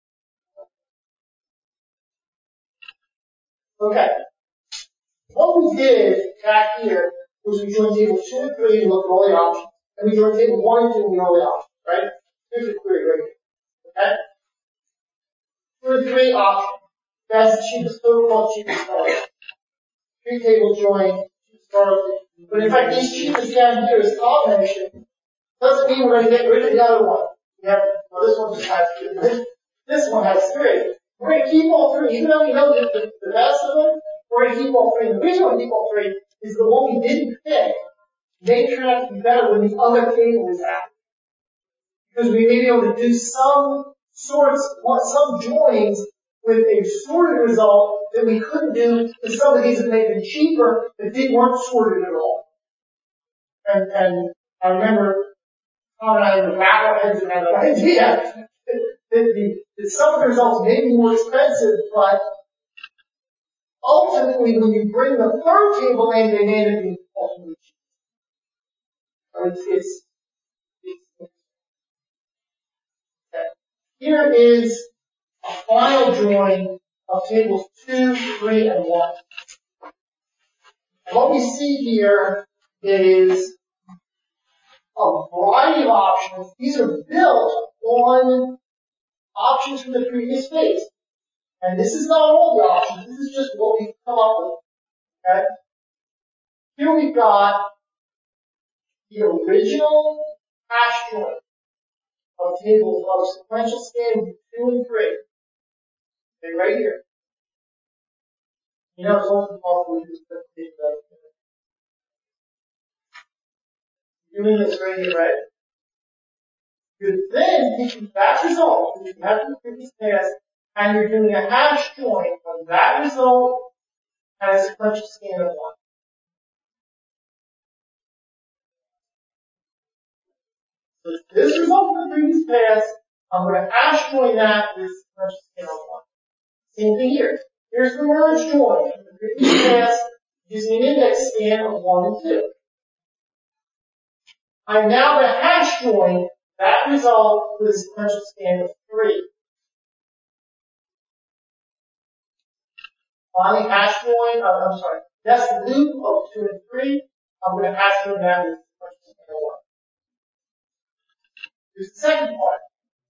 Okay. What we did back here was we joined table 2 and 3 and looked at all the options. And we joined table 1 and 2 and all the options, right? Here's the query right here. Okay? 2 and 3 options. That's the cheapest total cost, cheapest startup. Three table join, cheapest startup. But in fact, these cheapest down here is combination. Doesn't mean we're going to get rid of the other one. We have, well, this one just has two. This one has three. We're going to keep all three, even though we know the best of them. We're going to keep all three. And the reason we're going to keep all three is the one we didn't pick may turn out to be better when the other table is out. Because we may be able to do some joins with a sorted result that we couldn't do with some of these that may have been cheaper that weren't sorted at all. And I remember Tom and I were battle heads and had an idea that some of the results may be more expensive, but ultimately when you bring the third table in, they may end up being ultimately cheaper. It's okay. Here is a final join of tables 2, 3, and 1. And what we see here is a variety of options. These are built on options from the previous phase. And this is not all the options. This is just what we've come up with. Okay? Here we've got the original hash join of tables of sequential scanning 2 and 3. Okay, right here. You know, it's also possible to do this. Doing this right here, right? You then take that result, which you have in the previous test, and you're doing a hash join of that result and a sequential scan of 1. So this result from the previous pass, I'm going to hash join that with sequential scan of 1. Same thing here. Here's the merge join from the previous pass using an index scan of 1 and 2. I'm now going to hash join that result with a sequential scan of 3. Finally, hash join, that's the loop of 2 and 3. I'm going to hash join that with a sequential scan of 1. Here's the second part.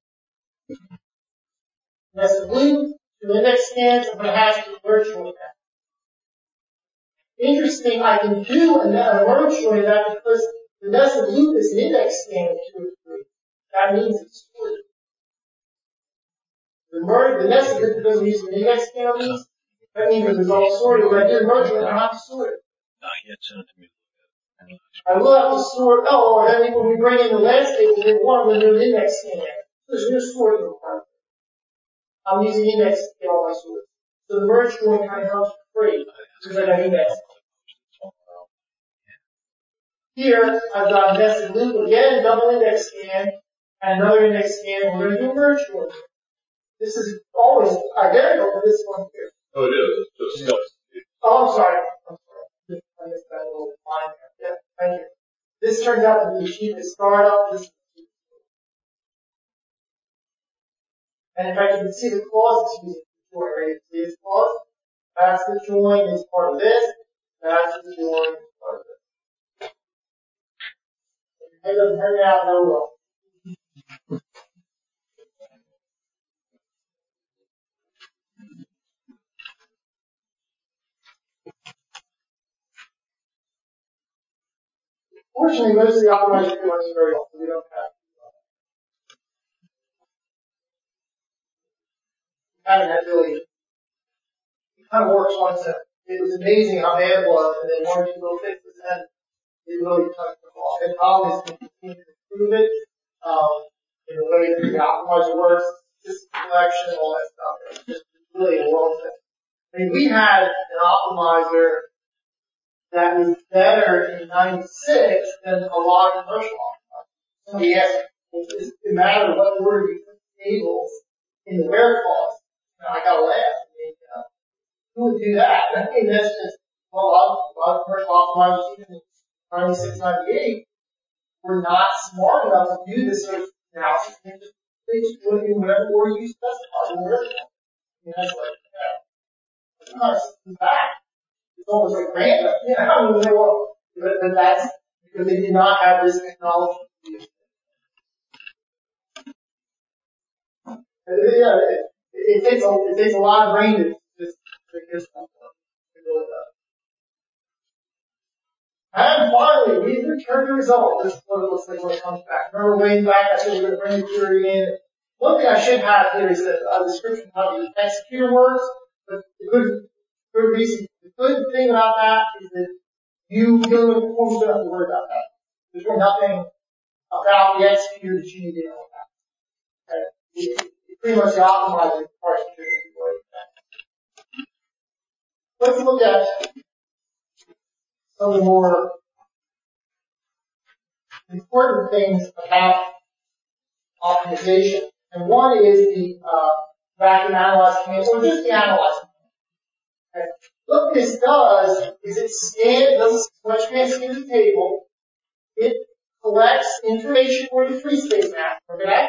That's the loop, 2 index scans, I'm going to hash the merge join that. Interesting, I can do a merge join that because the nested loop is an index scan of 2 and 3. That means it's sorted. The nested loop doesn't use an index scan on these. That means the result's sorted. When I do a merge join, I have to sort it. Not yet sent to me. I will have to sort, or then when we bring in the landscape, we want to do an index scan. There's no sorting requirement. I'm using index to get all my sorts. So the merge join kind of helps for free, because I got index. Here, I've got a nested loop again, double index scan, and another index scan. We're going to do a merge join. This is always identical to this one here. Oh, it is. It's just Oh, I'm sorry. I missed that little line there. Yeah, thank you. This turns out to be the cheapest startup. This is the cheapest. And in fact, you can see the clause it's using for join, right? You see this clause? That's the join is part of this. That's the join is part of this. It doesn't turn out very well. Fortunately, most of the optimizers do work very well, so we don't have having that really, it kind of works once. It was amazing how bad it was, and then one or two little fixes, and it really touched the ball. And always continue to improve it, in the way that the optimizer works, system collection, all that stuff. It's just really a world of it. I mean, we had an optimizer that was better in 96 than a lot of commercial optimizers. So yes, it didn't matter what order you put tables in the where clause. I gotta laugh. I mean, who would do that? I mean, that's just, well, a lot of commercial optimizers, even in 96, 98, were not smart enough to do this sort of analysis. They just put it in whatever order you specify in the where clause. I mean, that's like, it's not a back. It's almost like random, you know, I mean, but that's because they did not have this technology. Yeah, it takes a lot of brain to Here's some more. And finally, we return the result. This is what it looks like when it comes back. Remember way back, I said we're going to bring the query in. One thing I should have here is a description of how the executor works. But the good thing about that is that you deal with the forms, you don't have to worry about that. There's really nothing about the executor that you need to know about. Okay? It's pretty much the optimizing part that you're going to be worried about. Let's look at some of the more important things about optimization. And one is the vacuum analyze command, or just the analyze command. Okay. What this does is it does a much command scan the table. It collects information for the free space map. Okay?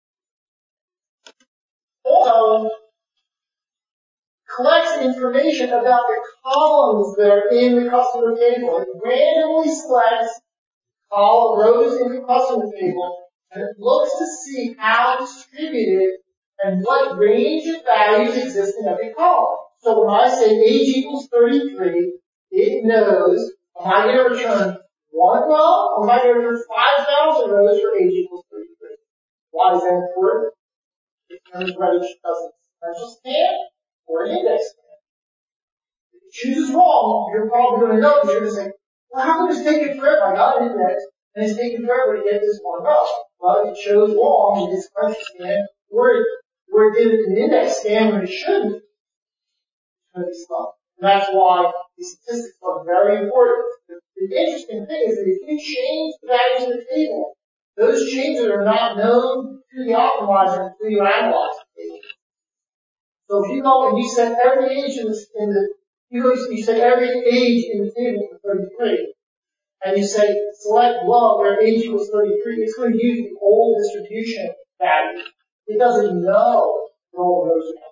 Also, collects information about the columns that are in the customer table. It randomly selects rows in the customer table, and it looks to see how distributed and what range of values exist in every column. So when I say age equals 33, it knows, am I going to return one row, or am I going to return 5,000 rows for age equals 33? Why is that important? It determines whether it does a sequential scan or an index scan. If it chooses wrong, you're probably going to know, because you're going to say, well, how come it's taking forever? I got an index, and it's taking forever to get this one row. Well, it chose wrong in this sequential scan, where it did an index scan when it shouldn't. And that's why these statistics are very important. The interesting thing is that if you change the values in the table, those changes are not known to the optimizer until you analyze the table. So if you go and you set every age you set every age in the table for 33, and you say select below where age equals 33, it's going to use the old distribution value. It doesn't know the old rows are.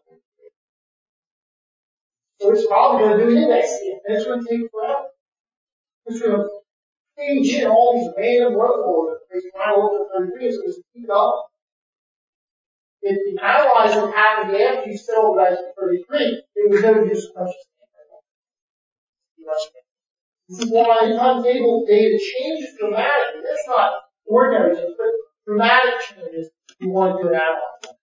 So it's probably going to do an index scan, and it's going to take forever. It's going to page in all these random row orders. It's final over 33, it's going to keep up. If the analyzer happened after you settled values to 33, it would never do sequential scan. This is why anytime table data changes dramatically, that's not ordinary change, but dramatic changes, you want to do an analyzer.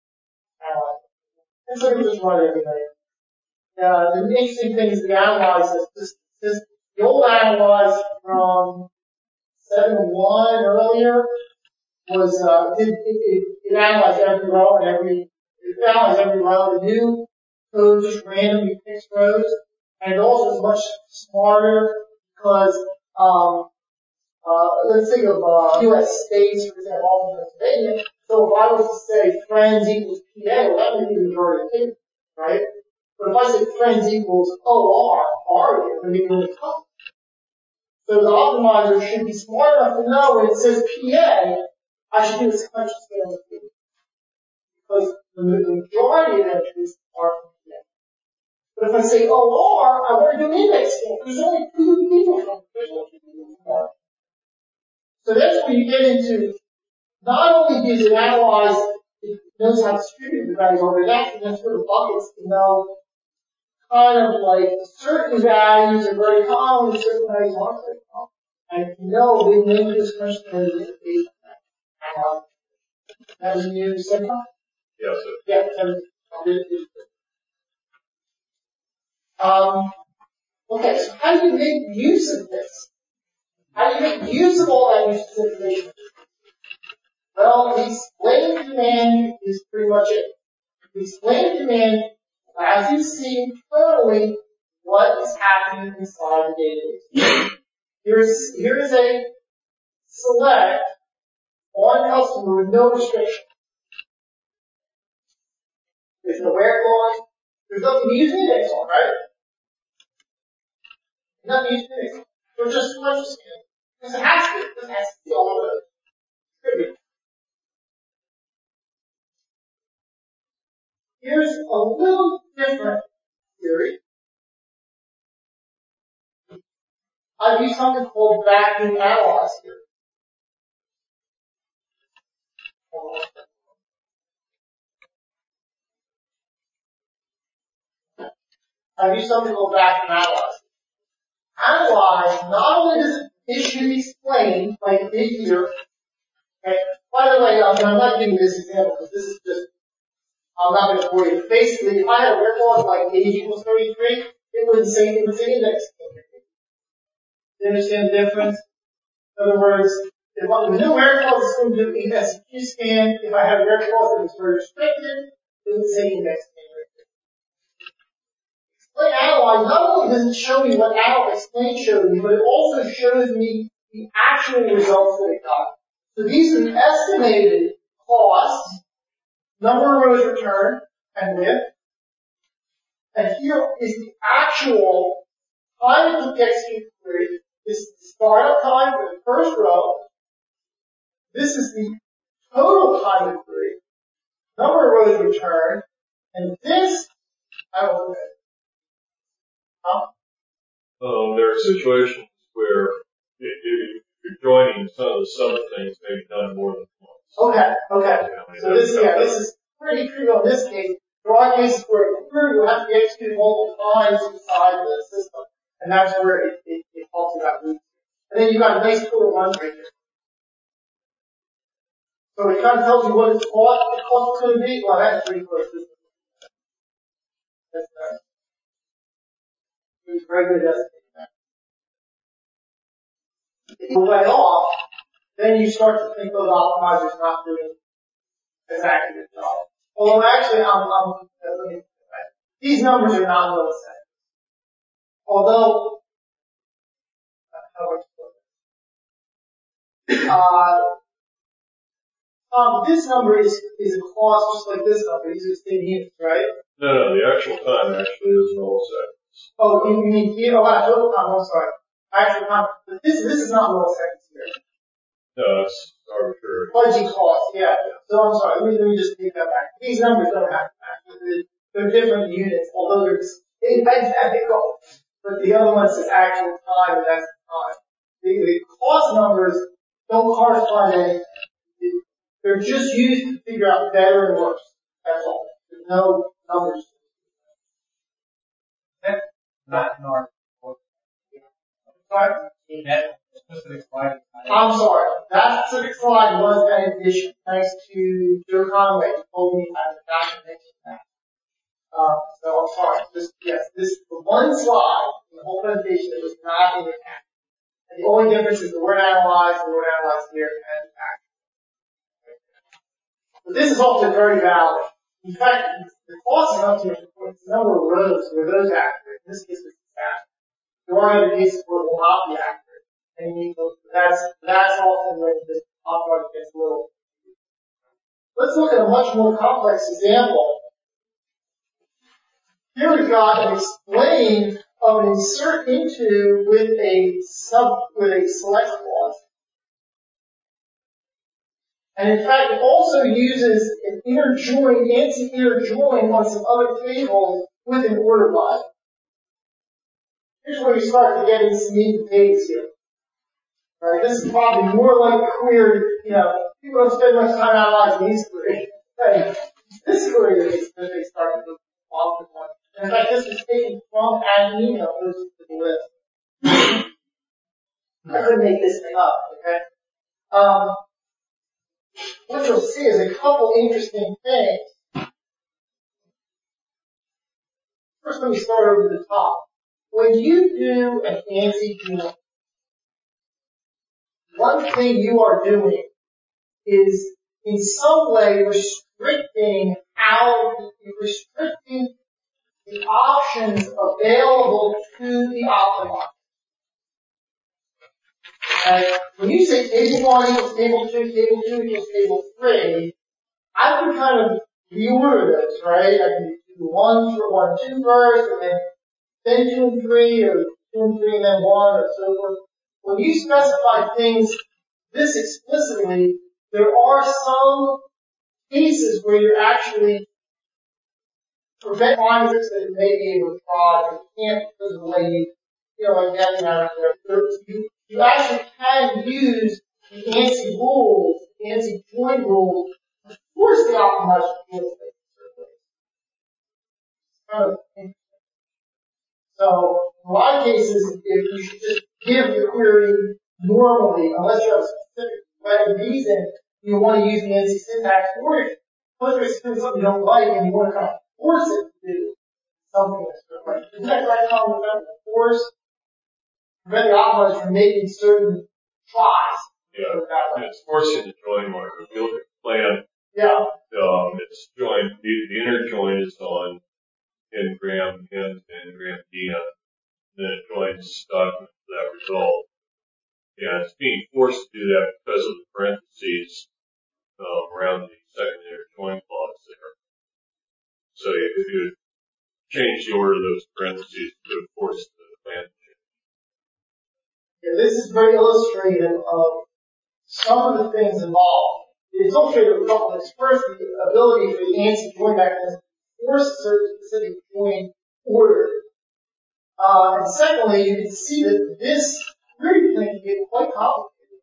And so we just run everything. The interesting thing is the analyzer, the old analyzer from 7.1 earlier was, it analyzed every row and it analyzed every row. The new code just randomly picks rows, and it also is much smarter because, let's think of, U.S. states, for example, all in Pennsylvania. So if I was to say friends equals PA, well, that would be the majority of people, right? But if I say friends equals OR, R here, then we really tough. So the optimizer should be smart enough to know when it says PA, I should do a sequential scan of the PA. Because the majority of entries are from PA. But if I say OR, I want to do an index scan. There's only 2 people from PA. So that's where you get into, not only does it analyze, it knows how to distribute the values over it, actually knows sort of buckets to know kind of like certain values are very common and certain values aren't very common. And if you know, we name this question based on that. That was you said that? Yes, sir. Yeah, okay, so how do you make use of this? How do you make use of all that useful information? Well, the explain command is pretty much it. The explain command allows you to see internally what is happening inside the database. Here is a select on customer with no restriction. There's no where clause. There's nothing to use an index on, right? Nothing to use an index on. So just sequential scan. Because it has to. It has to be all of those. Here's a little different theory. I've used something called vacuum analyze here. I do something called back analyze. Analyze, not only does the issue explain, like it did here, okay? By the way, I'm not giving this example because this is just, I'm not going to bore you. Basically, if I had a where clause like age equals 33, it would say index. You understand the difference? In other words, if the new where clause is going to do an SQ scan, if I had a where clause that was very restricted, it would say index scan. Explain analyze, not only does it show me what explain showed me, but it also shows me the actual results that it got. So these are the estimated costs, number of rows returned, and width. And here is the actual time it took to execute the query. This is the startup time for the first row. This is the total time of the query, number of rows returned, and this, I will say, there are situations where if you're joining some of the sub things, maybe done more than once. Okay. So this is pretty trivial in this case. There are cases where a query will have to be executed multiple times inside the system, and that's where it talks about loops. And then you got a nice total run right here. So it kind of tells you what the cost is going to be. Well, that's pretty close. That's nice. It's very good at that. If you lay off, then you start to think those optimizers not doing as accurate a job. Although actually, these numbers are not milliseconds. Although, how do I explain this number is a cost just like this number. These are the same units, right? No, the actual time actually is milliseconds. Oh, you mean here? Oh, total time. I'm sorry. Actual time. But this is not milliseconds here. No, it's arbitrary. Fudgy cost, yeah. So I'm sorry. Let me just take that back. These numbers don't have to match. They're different units, although they're identical. But the other one says actual time, and that's the time. The cost numbers don't correspond to anything. They're just used to figure out better and worse. That's all. There's no numbers. That's not in our report. That specific slide. I'm sorry. That specific slide was an addition, thanks to Joe Conway, who told me I was not to mention that. So I'm sorry. This is the one slide in the whole presentation that was not in the pack. And the only difference is the word analyze here, and act. But this is also very valid. In fact, the cost of the number of rows where those accurate. In this case, it's accurate. There are other cases where it will not be accurate. And you need those, that's often when this operator gets a little. Let's look at a much more complex example. Here we've got an explain of an insert into with a select clause. And in fact, it also uses an inner join, anti-inner join on some other tables with an order by. Here's where you start to get into some meat and potatoes here. Right? This is probably more like a query, people don't spend much time analyzing these queries. Right? This query is that they start to look off the one. In fact, this is taken from an email posted to the list. I couldn't make this thing up, okay? What you'll see is a couple interesting things. First, let me start over the top. When you do an ANSI join, one thing you are doing is in some way restricting the options available to the optimizer. When you say table 1 equals table 2 equals table 3, I can kind of reorder those, right? I can do 1, 2 first, and then 2 and 3, or 2 and 3 and then 1, or so forth. When you specify things this explicitly, there are some cases where you're actually prevent objects that it may be able to try, but you can't because of the way like that matter. You actually can use the ANSI rules, the ANSI join rules, to force the optimizer to deal with it. Kind of interesting. So in a lot of cases, if you should just give the query normally, unless you have a specific reason you want to use the ANSI syntax for it, but there's something you don't like and you want to kind of force it to do something that's different. Isn't that right, Tom? Force prevent the optimizer from making certain tries. Yeah, it's forcing the join marker. If you look at the plan, it's joined, the inner join is on n-gram n and n-gram dn. Then it joins document for that result. And it's being forced to do that because of the parentheses around the second inner join clause there. So if you change the order of those parentheses, it would force the plan to change. Yeah, this is very illustrative of some of the things involved. It's illustrated with a couple of things. First, the ability for the ANSI join mechanism to force a certain specific join order. And secondly, you can see that this query plan can get quite complicated.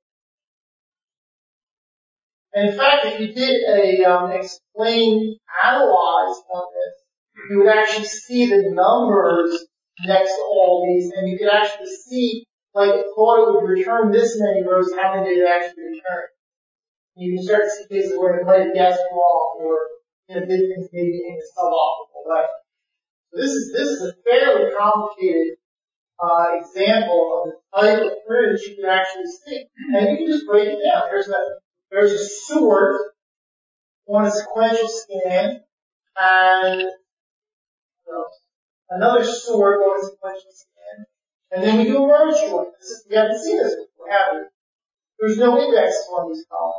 And in fact, if you did a explain analyze on this, you would actually see the numbers next to all these, and you could actually see, like, it thought it would return this many rows, how many did it actually return? You can start to see cases where it might have guessed wrong, or did things maybe in a suboptimal way. So this is a fairly complicated example of the type of query that you can actually see. And you can just break it down. There's a sort on a sequential scan, and another sort on a sequential scan, and then we do a merge join. We haven't seen this before, have we? There's no indexes on these columns.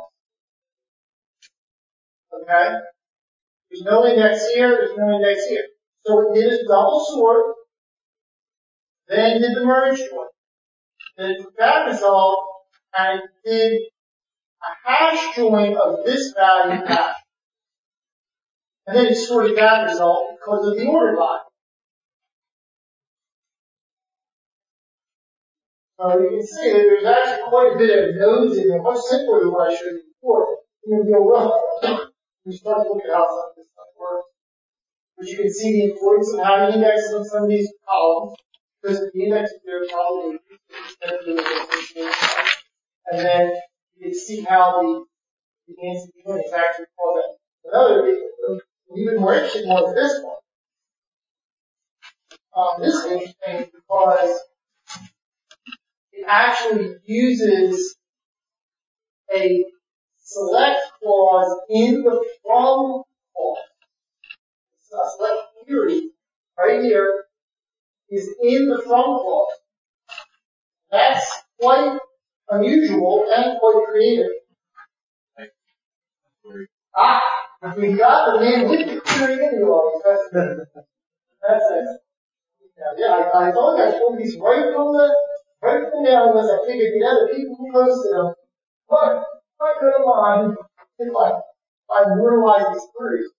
Okay? There's no index here, there's no index here. So it did a double sort, then did the merge join. Then it took that result, and it did a hash join of this value hash. And then it sorted that result because of the order by. So you can see that there's actually quite a bit of nodes in there, much simpler than what I showed you before. You can go, well, you start to look at how some of this stuff works. But you can see the importance of having indexes on some of these columns, because the indexes there are probably and then you can see how the ANSI join is actually called that. Another even more interesting one is this one. This is interesting because it actually uses a select clause in the from clause. So a select query right here is in the from clause. That's quite unusual and quite creative. We got the man with the query in the office. That's it. Yeah, I told you I pulled these right from the elements. I figured the other people who posted them. But I could have lied if I normalized these queries.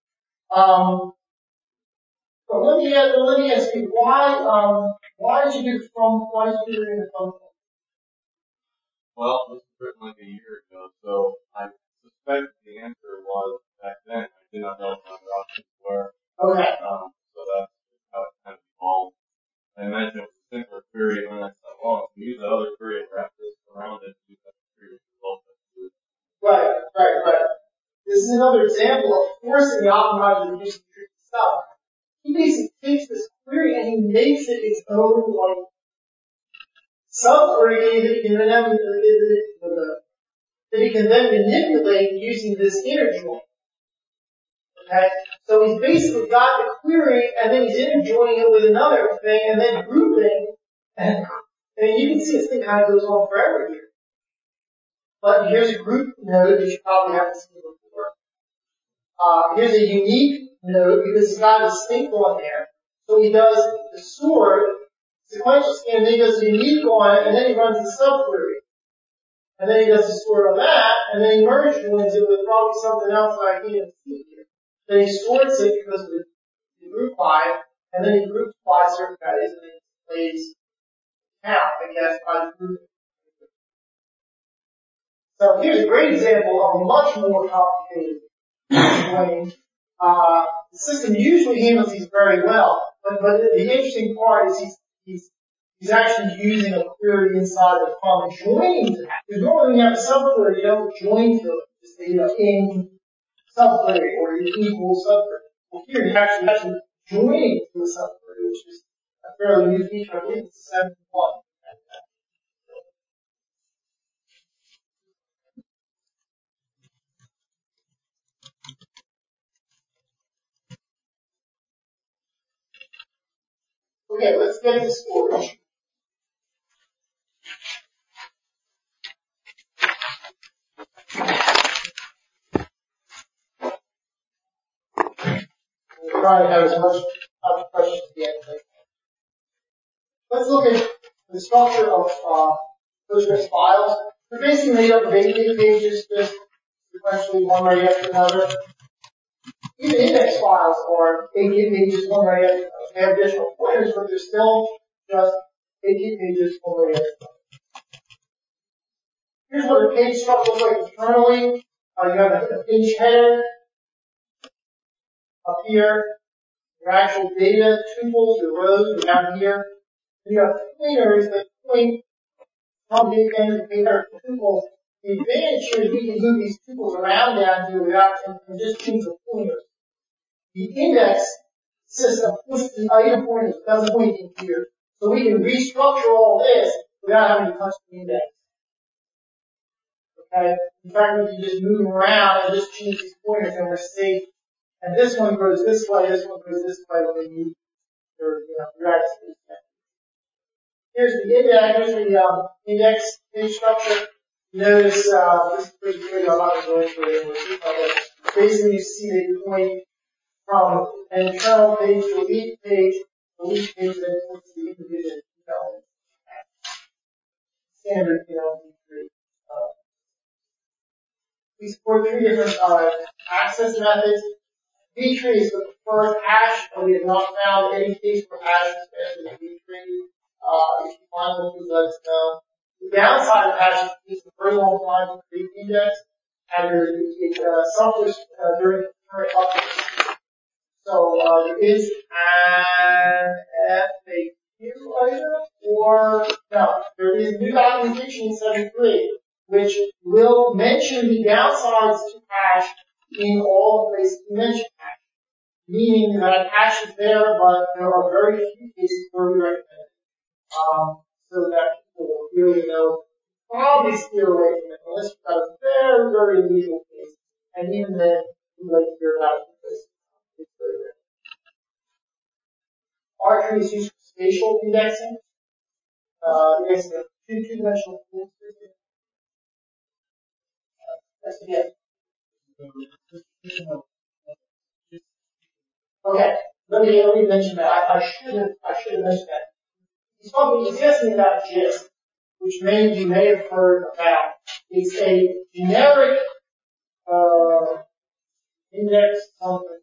But let me ask you, why did you do the from? Why did you do it in the from? Well, this was written like a year ago, so I suspect the answer was back then. I did not know what my options were. Okay. So that's how it kind of evolved. I imagine it was a simpler query, and I thought, well, if we use the other query and wrap this around it, use that query result. Right. This is another example of forcing the optimizer to do some tricky stuff. He basically takes this query and he makes it its own, like, sub-query that he can then manipulate using this inner join. Okay? So he's basically got the query and then he's inner joining it with another thing and then grouping. And you can see this thing kind of goes on forever here. But here's a group node that you probably haven't seen before. Here's a unique node because he's got a distinct one there. So he does the sort, sequential scan, and then he does the unique on it, and then he runs the subquery. And then he does the sort on that, and then he merge joins it with probably something else that I can't even see here. Then he sorts it because of the group by, and then he groups by certain values, and then he displays count, I guess, by the grouping. So here's a great example of a much more complicated joining. The system usually handles these very well, but the interesting part is he's actually using a query inside of the column, joining to that. Because normally when you have a subquery, you don't join to it. Just say, in subquery or equal subquery. Well, here you actually joining to a subquery, which is a fairly new feature. I believe it's 7.1. Okay, let's get into storage. We'll try to have as much questions at the end as I can. Let's look at the structure of Postgres files. They're basically made up of 88 pages, just sequentially one right after another. Even index files are 88 pages, one right after another. They have additional pointers, but they're still just 88 pages, one right after another. Here's what the page structure looks like internally. You have a page header up here, your actual data tuples, your rows down here. And you have pointers that point from the end of the page header tuples. The advantage here is we can move these tuples around down here without and just choose the pointers. The index system puts the item pointers, doesn't point in here. So we can restructure all this without having to touch the index. Okay? In fact, we can just move them around and just change these pointers and we're safe. And this one goes this way, this one goes this way when we need your, your access. Here's the index, here's the index page structure. Notice, this is pretty good, I'm not going to go into it anymore. Basically, you see they point from an internal page to a lead page, then points to the individual, standard, we support 3 different access methods. B-tree is the preferred hash, and we have not found any case where hash is better than B-tree. If you find one, please let us know. The downside of hash is it takes a very long time to create the index, and it suffers during the current update. So there is an FAQ item, or no, there is new documentation in 73, which will mention the downsides to hash in all the places we mention hash. Meaning that hash is there, but there are very few cases where we recommend it. So that people will really know, probably steer away from it, unless you've got a very, very unusual case. And even then, we like to hear about it because it's very rare. R-tree is used for spatial indexing. Indexing of two-dimensional fields. Yes. Okay, let me mention that. I should have mentioned that. He's asking about GIST, which many of you may have heard about. It's a generic index something.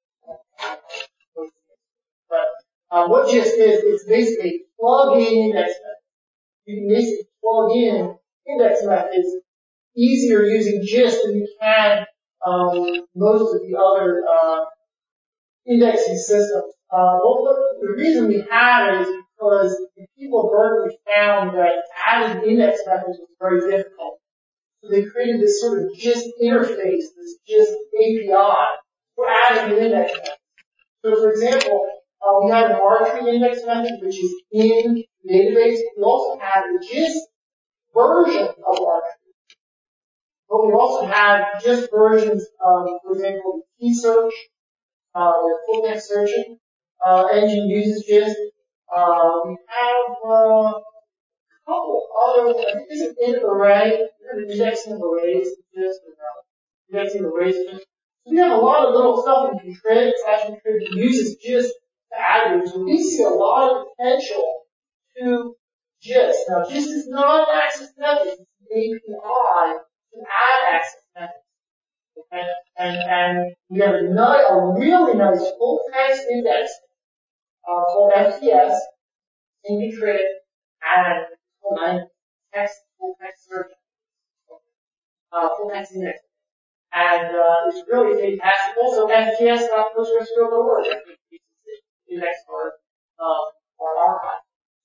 But what GIST is, it's basically a plug-in index method. You can basically plug in index methods easier using GIST than you can most of the other indexing systems. The reason we have it is because the people at Berkeley found that adding index methods was very difficult. So they created this sort of GIST interface, this GIST API for adding an index method. So for example, we have an R-tree index method which is in the database. We also have a GIST version of R-tree. But we also have GIST versions of, for example, key search, or full text searching. Engine uses GIST. We have a couple other, I think there's an int array, indexing of arrays, GIST, indexing arrays. So we have a lot of little stuff in Contrib, /Contrib uses GIST to add it. So we see a lot of potential to GIST. Now, GIST is not an access method, it's an API to add access methods. Okay? And we have a really nice full text index called FTS in Contrib and full text search, full text index. And it's really fantastic. Also, FTS.postgresql.org. Index our archive.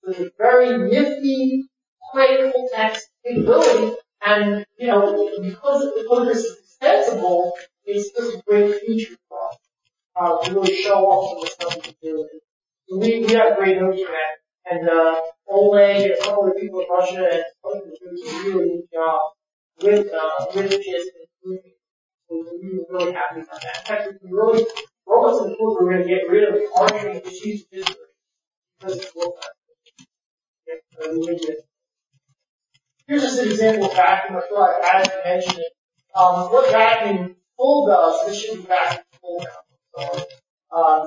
It's a very nifty, quick full text capability, and because this is extensible, it's just a great feature for us to really show off some of the stuff we can do. So we have great notes for that. And Oleg and a couple of people in Russia and others are doing some really good job with JS and improving. So we were really happy about that. In fact, we really wrote to the point we're going to get rid of arbitrary issues history because it's worth it. Here's just an example of vacuum. I feel like I had to mention it. What vacuum full does, this should be vacuum full now.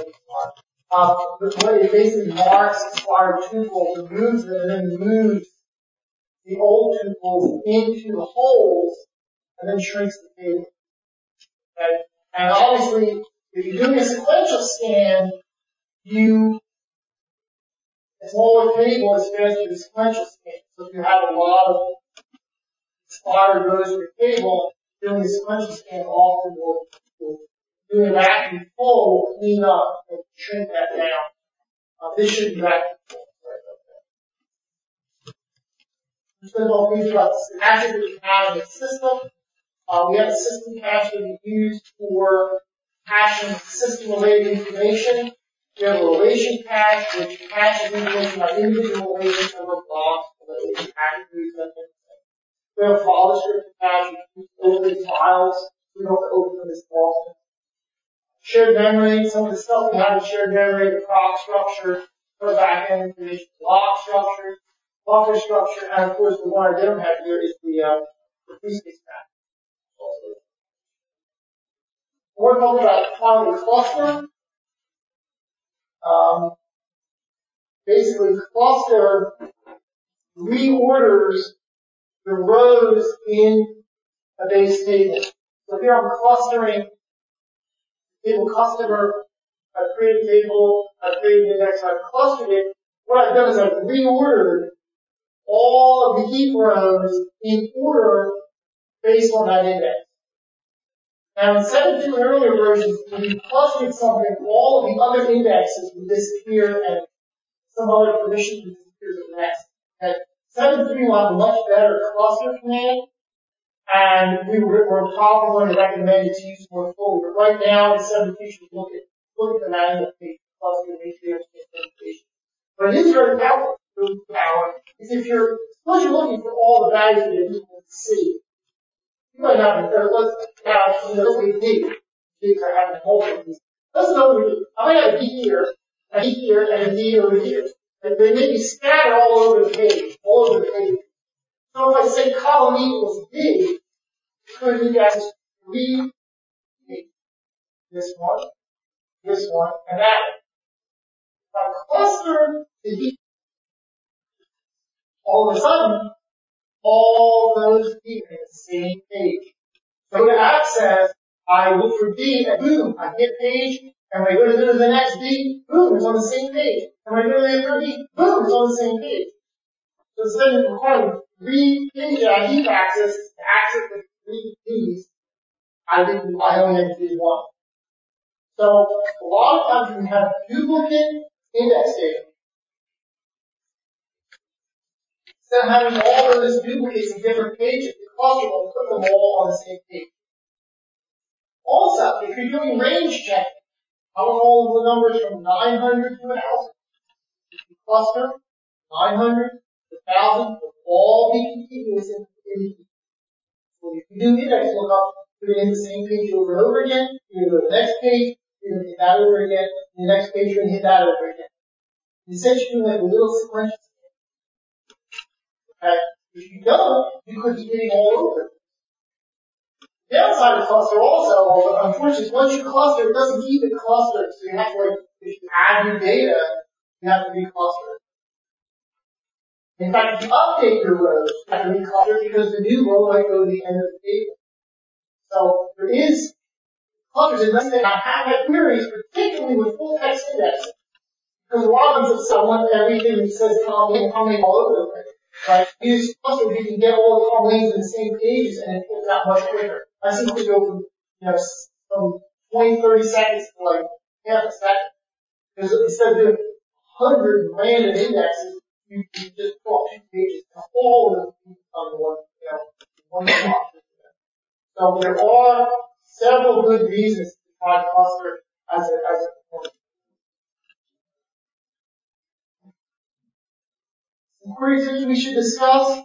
What it basically marks expired tuples, removes them, and then moves the old tuples into the holes, and then shrinks the table. Okay? And obviously, if you're doing a sequential scan, a smaller table is faster than a sequential scan. So if you have a lot of expired rows in your table, doing a sequential scan often will do a vacuum full, clean up, and shrink that down. This should be vacuum full. Just a little things about the cache that we have in the system. We have a system cache that we use for caching system-related information. We have a relation cache, which caches information about individual relations over blocks, related attributes, and things. We have a file descriptor cache, which open files. We don't have to open them as often. Shared memory, some of the stuff we have in shared memory, the proc structure, for back-end information, block structure, buffer structure, and of course the one I don't have here is the free space cache. We're talking about finally cluster. Basically, cluster reorders the rows in a base table. So here I'm clustering table customer, I've created a table, I've created an index, I've clustered it. What I've done is I've reordered all of the heap rows in order based on that index. Now in 7.2 and earlier versions, when you clustered something, all of the other indexes would disappear and some other permission would disappear to the next. Okay. 7.3 will have a much better cluster command, and we're probably going to recommend it to use more fully. But right now in 7.2 you should look at the manual page cluster and make sure you understand implementation. But it is very powerful. Is if suppose you're looking for all the values that are equal to C. You might not be there. Let's say D. D's are having multiple D's. Let's know we do. I might have a D here, and a D over here. And they may be scattered all over the page, So if I say column equals D, it could be that 3, this one, and that one. If I cluster the D, all of a sudden, all those D are in the same page. So to access, I look for D, and boom, I get page, and when I go to the next D, boom, it's on the same page. And when I go to the third D, boom, it's on the same page. So instead of requiring 3 pages on heap access to access the 3 Ds, I only have to do 1. So a lot of times when you have duplicate index data, instead of having all those duplicates in different pages, the cluster will put them all on the same page. Also, if you're doing range checking, I want all of the numbers from 900 to 1,000. If you cluster 900 to 1,000, will all be contiguous in the heap. So if you do index lookup, put it in the same page over and over again. You're going to go to the next page, you're going to hit that over again, and the next page you're going to hit that over again. And essentially, you're like a little sequential. Okay? If you don't, you could be hitting all over. The downside of cluster also, unfortunately, once you cluster, it doesn't keep it clustered. So you have to, if you add new data, you have to recluster it. In fact, if you update your rows, you have to recluster because the new row might go to the end of the table. So there is clusters in this thing. I have had queries, particularly with full text indexing. Because a lot of them just want everything that says coming all over the place. Right? Use cluster, you can get all the common names in the same pages and it pulls out much quicker. I see we go from 20, 30 seconds to like half a second. Because instead of doing 100 random indexes, you just pull up 2 pages, and all of them on one block. So there are several good reasons to try cluster as a component. Some queries that we should discuss.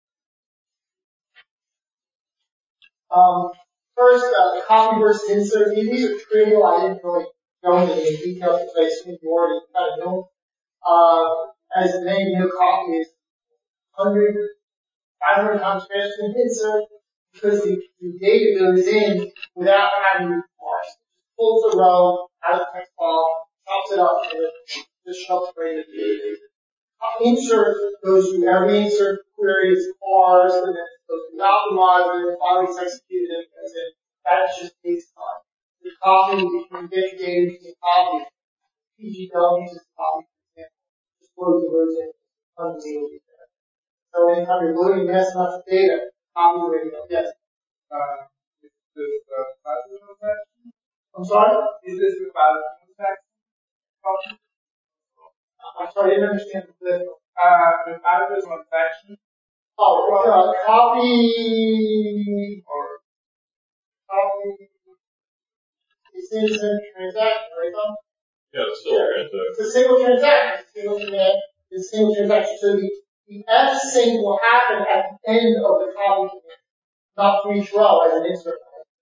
First, copy versus insert. These are trivial. I didn't really go into the details because I assume you already kind of know. As the name you know, copy is 100, 500 times faster than insert because the data goes in without having to parse. It pulls the row out of the text file, chops it up, and it just shoves it right into the data. Insert goes through every insert query, it's parsed, and then it goes through the optimizer, and finally it's executed, and it goes in. That just takes time. The copy, you can get your data, you can copy. PGL uses copy, for example. Just loads the rows in, unbelievably fast. So anytime you're loading massive amounts of data, copy radio, yes. Is this file transaction? I'm sorry? Is this a file transaction? I'm sorry, I didn't understand the The file transaction copy or is instant transaction, right, Tom? Yeah, it's still a transaction. It's a single transaction. It's a single command. It's a single transaction. So the F-sync will happen at the end of the copy command, not for each row as an insert.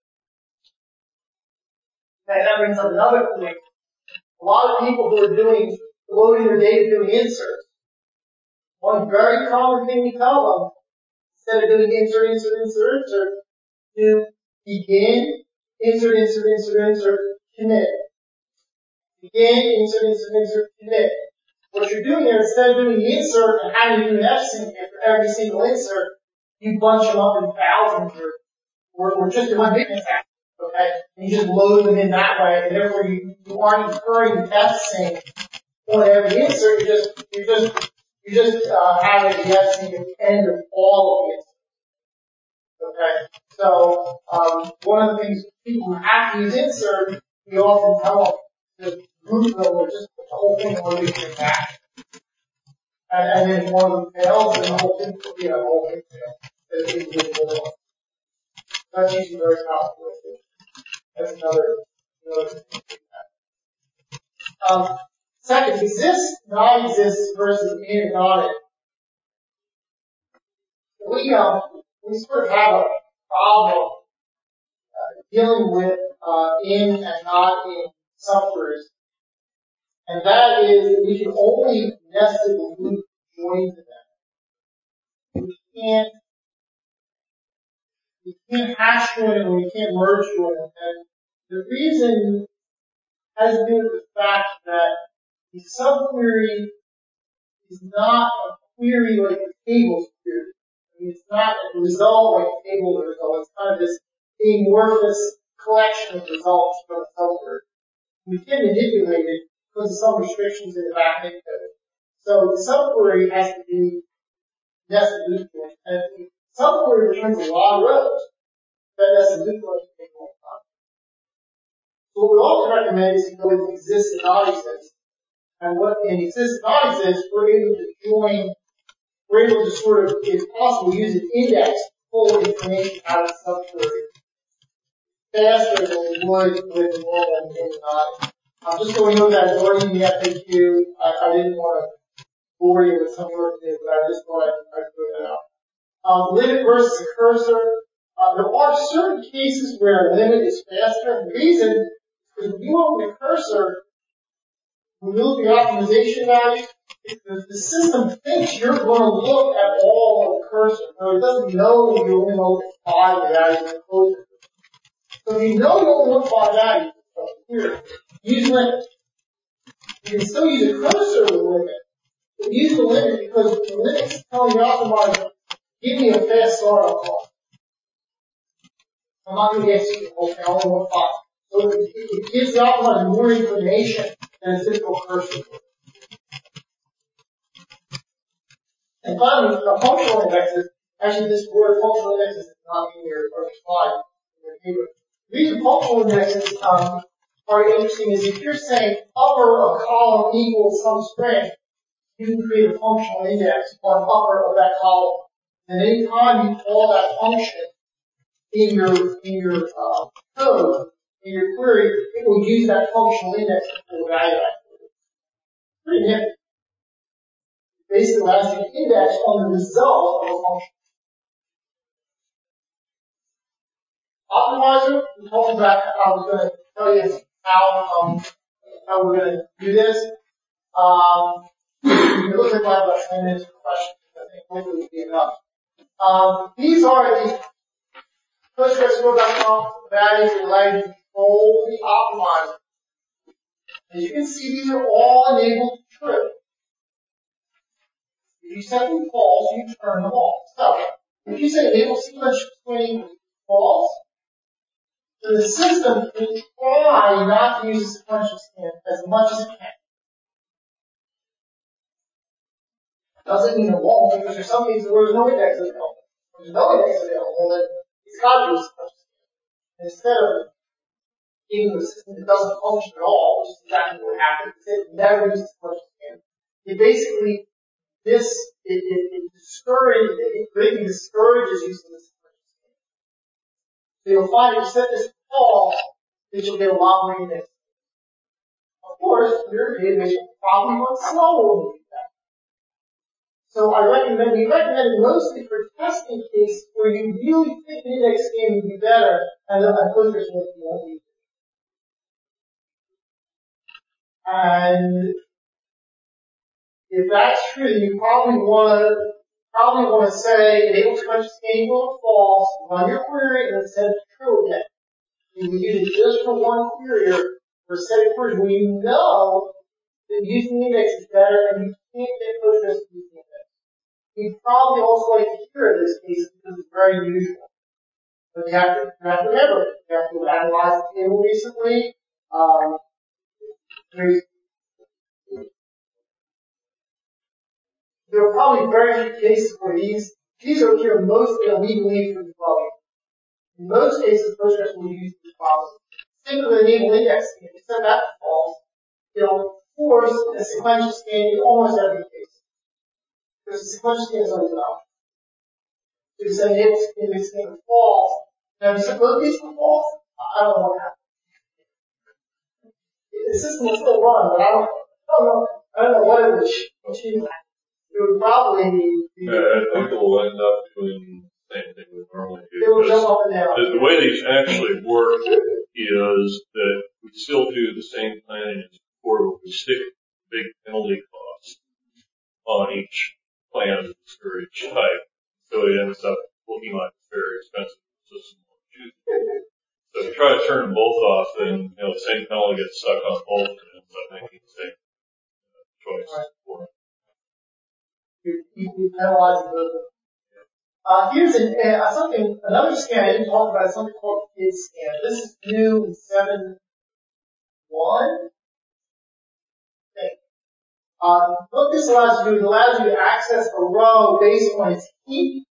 And that brings up another point. A lot of people who are loading their data doing inserts, one very common thing we tell them, instead of doing insert, do begin, insert, commit. Begin, insert, commit. What you're doing there, instead of doing the insert and having to do an F-sync after every single insert, you bunch them up in thousands or just in one big transaction. Okay? And you just load them in that way, and therefore you aren't incurring the F-sync on every insert. You just having the F-sync at the end of all of the inserts. Okay? So, one of the things people who have to use insert, we often tell them to group them or just put the whole thing on a transaction. And then if one of them fails, then the whole thing fails. As individual ones. That's usually very powerful. That's another thing. Second, exists, non-exists versus in and not in. We sort of have a problem dealing with in and not in subqueries. And that is that we can only nested loop join to them. We can't hash join and we can't merge join them. And the reason has to do with the fact that the subquery is not a query like a table query. I mean, it's not a result like a table result. It's kind of this amorphous collection of results from a subquery. We can manipulate it because of some restrictions in the backend code. So the subquery has to be nested loop join. And the subquery returns a lot of rows. That nested loop join can take a long time. So what we often recommend is to go with exist and not exist. And what in exist and not exist, we're able to sort of, if possible, use an index to pull information out of the subquery faster than we would with normal in and not. I'm just going over that as already in the FAQ. I didn't want to bore you with some work there, but I just thought I'd put that out. Limit versus a cursor. There are certain cases where a limit is faster. And the reason is because when you open a cursor, when you look at the optimization values, the system thinks you're going to look at all of the cursor. No, it doesn't know you only look at 5 values and close it. So if you know you only look 5 values, here, use limit. You can still use a cursor with a limit, but use the limit because the limit's telling the optimizer, give me a fast startup cost. I'm not going to execute the whole thing, I only want 5. So it gives the optimizer more information than a typical cursor. And finally, functional indexes. Actually, this word functional indexes is not in your slide. The reason functional indexes part interesting is if you're saying upper of column equals some string, you can create a functional index on upper of that column. And any time you call that function in your code, in your query, it will use that functional index to evaluate that query. Pretty nifty. Basically allows you to index on the result of a function. Optimizer, we talked about, I was going to tell you how we're going to do this. It looks like I have about 10 minutes for questions. I think hopefully will be enough. These are the PostgreSQL.com values that allow you to control the optimizer. As you can see, these are all enabled to true. If you set them false, you turn them off. So, if you say enable sequential screening false, then the system will try not to use a sequential scan as much as it can. Doesn't mean it won't, because there's some cases where there's no index available. If there's no index available, then it's got to do a sequential scan. And instead of giving the system that doesn't function at all, which is exactly what happens, it never uses a sequential scan. It basically it greatly discourages using the sequential scan. So you'll find if you set this to false, that you'll get a lot more index. Of course, your database will probably run slower when you do that. So we recommend mostly for testing cases where you really think an index scan would be better, and Postgres won't use it. And if that's true, you probably want to say enable sequential scanning equal false, run your query, and then set it to true again. You will use it just for one query or for a set of queries where you know that using the index is better and you can't get Postgres to use the index. You'd probably also like to hear this case because it's very unusual. But you have to remember, you have to analyze the table recently. There are probably very few cases where these are here mostly we believe for debugging. In most cases, Postgres will use these policies. Same with the enable index scan. If you set that to false, it'll force a sequential scan in almost every case. Because the sequential scan is always enough. So you say enable index scan to false. Now, if you set both these to false, I don't know what happened. The system will still run, but I don't know what it would achieve. It would probably be. I think it will end up doing the same thing we normally do. It will jump up and down. The way these actually work is that we still do the same planning as before, but we stick big penalty costs on each plan for each type. So it ends up looking like a very expensive system. So if you try to turn them both off, then the same penalty gets stuck on both and ends up making the same choice for it. You penalize both. Here's another scan I didn't talk about, something called KID scan. This is new in 7.1. Okay. What this allows you to do, it allows you to access a row based on its heap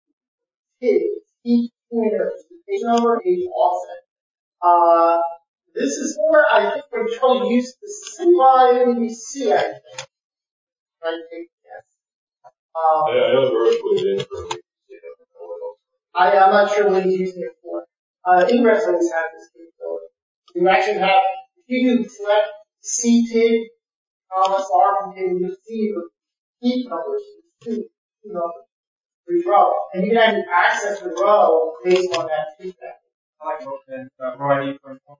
pointer, page number, page offset. This is where I think we're trying to use the CYMVC, I think. Right? Yes. I know the rest was in for I'm not sure what he's using it for. Ingress always has this capability. You actually have, if you do select CTID, star, you'll see the heap numbers, two numbers for each row. And you can actually access the row based on that feedback. I like row ID for example.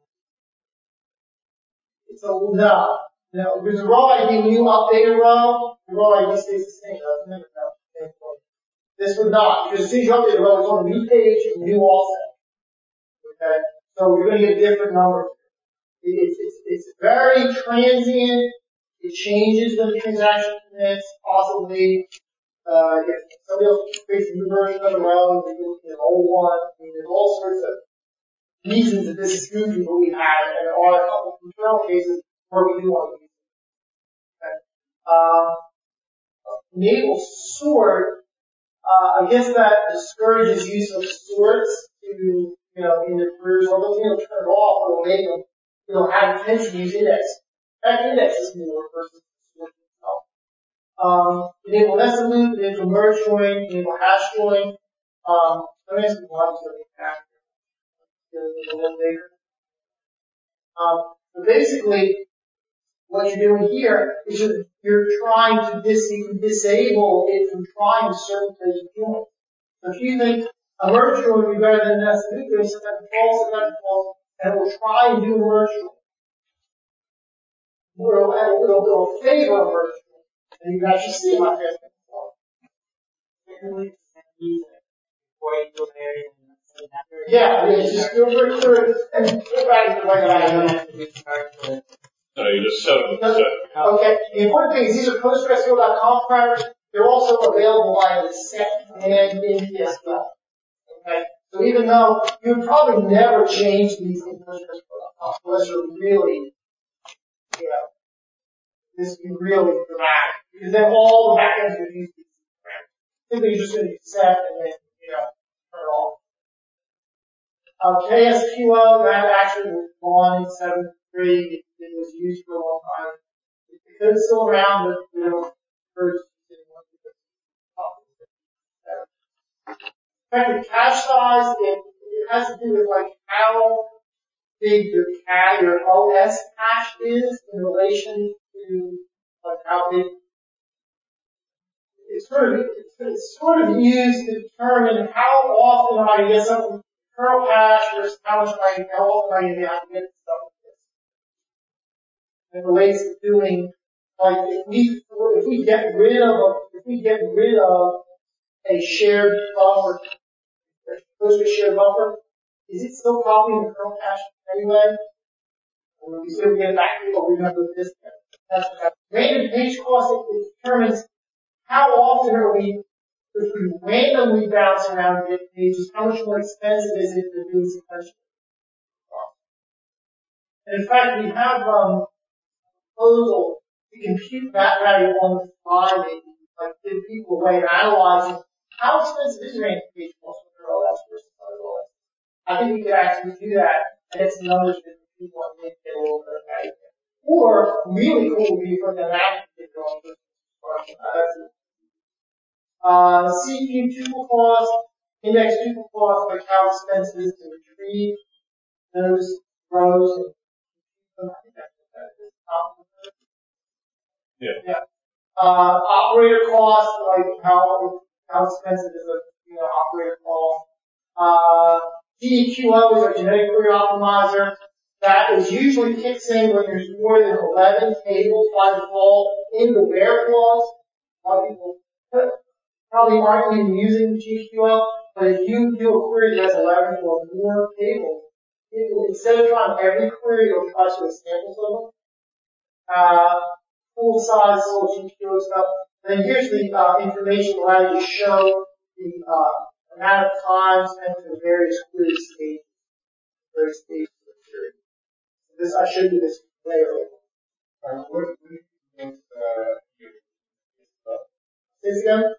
So, no. There's a row ID. When you update a row, the row ID stays the same. Doesn't it? No. This would not, because as soon as you update a row, it's on a new page, a new offset. Okay? So you're going to get different numbers. It's very transient. It changes when the transaction commits, possibly. If somebody else creates a new version of the row, you're looking at an old one. I mean, there's all sorts of reasons that this is goofy, but we have it. And there are a couple of internal cases where we do want to use it. Okay? Enable sort. I guess that discourages use of sorts to, in your queries, although turn it off, it'll make them, it'll have a tendency to use index. That index is more versus the source itself. Enable nested loop, enable merge join, enable hash join. Let me ask you one so we can get a little bigger. So basically, what you're doing here is you're trying to disable it from trying to certain types of joins. So if you think a merge join would be better than a nested loop, you'll set that false, and it will try and do a merge join. It'll favor a merge join. And you can actually see my test before. Yeah, it's just feel very clear and go back to the way that I am. No, you just set them to set. Okay, the important thing is these are PostgreSQL.com parameters. They're also available via the set command in PSQL. Okay, so even though you would probably never change these in PostgreSQL.com unless you're really, this would be really dramatic. Because then all the backends would use these parameters. Simply you're just going to set and then, turn it off. KSQL, that actually was gone in 7.3. It was used for a long time. It's still around, but, first didn't want to in fact, the cache size, it has to do with like how big your OS cache is in relation to like how big it's sort of used to determine how often am I going to get something kernel cache versus how often am I going to have to get stuff like this. It relates to doing like if we get rid of a shared buffer, a shared buffer, is it still copying the kernel cache anyway? Or we still get it back to what we're going to do with this? That's random page cost. It determines how often are we, if we randomly bounce around to get pages, how much more expensive is it to do sequentially? And in fact, we have a proposal to compute that value on the fly, maybe, like give people a way of analyzing how expensive is random page cost with OS versus other OS. I think we could actually do that and get some numbers that people want to get a little bit of value. Or really cool would be for the math to get going. CPU tuple cost, index tuple cost, like how expensive it is to retrieve those rows. Yeah. Operator cost, like how expensive is a operator cost. DEQO is our genetic query optimizer. That is usually kicks in when there's more than 11 tables by default in the where clause. A lot of people probably aren't even using GQL, but if you do a query that has 11 or more tables, instead of trying every query, it'll try to samples of them. Full size, full GQL stuff. And then here's the information allowed to show the amount of time spent in the various query stages. Various stages of the query. This, I showed you this later. What is Say it again?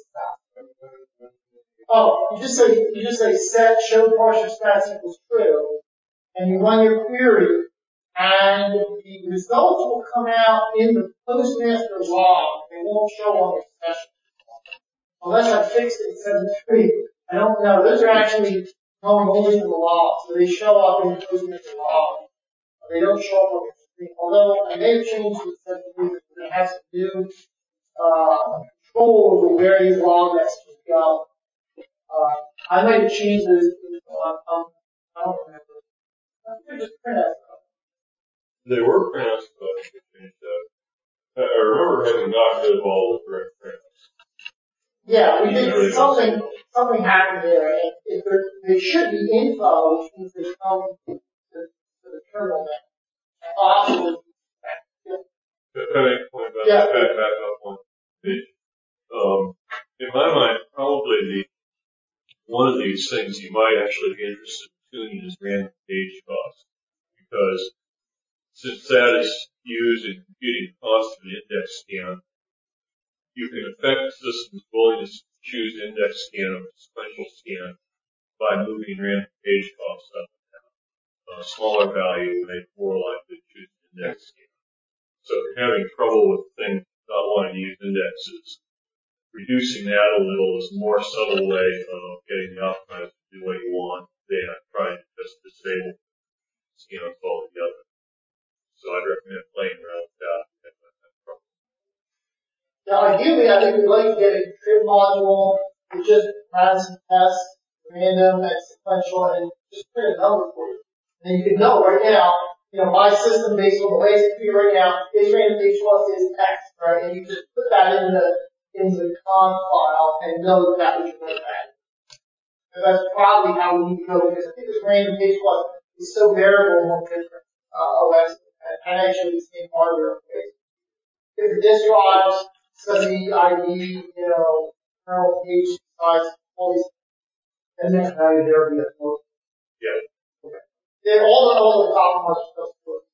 Oh, you just say set show partial stats equals true, and you run your query, and the results will come out in the postmaster log. They won't show on your session. Unless I fixed it in 7.3. I don't know. Those are actually going only into the log, so they show up in the postmaster log. They don't show up on your screen. Although I may have changed it to 7.3 because it has to do control over where these log messages go. I might have changed those. I don't remember. They're just printouts. They were printouts, but I think they changed that. I remember having got rid of all the direct printouts. Yeah, we did something happened there, and if there should be info, which means they come to the terminal now. Possibly. Can I make a point about that? Back up one page. In my mind, probably one of these things you might actually be interested in tuning is random page cost, because since that is used in computing cost of an index scan, you can affect the system's willingness to choose index scan over sequential scan by moving random page costs up and down. smaller value, may more likely choose an index scheme. So if you're having trouble with things, not wanting to use indexes, reducing that a little is a more subtle way of getting the optimizer to do what you want than trying to just disable schemes altogether. So I'd recommend playing around with that. Now, ideally, I think we'd like to get a trim module that just has some tests, random and sequential, and just print a number for you. And you can know right now, my system based on the way it's computed right now, is random H plus is X, right? And you just put that into the conf file and know that was your value. And that's probably how we need to go, because I think this random H plus is so variable on different OS and actually the same hardware. If the disk drives, the ID, kernel page size, all these, and then value there will be at most. Yeah. Okay. Then all the top much stuff.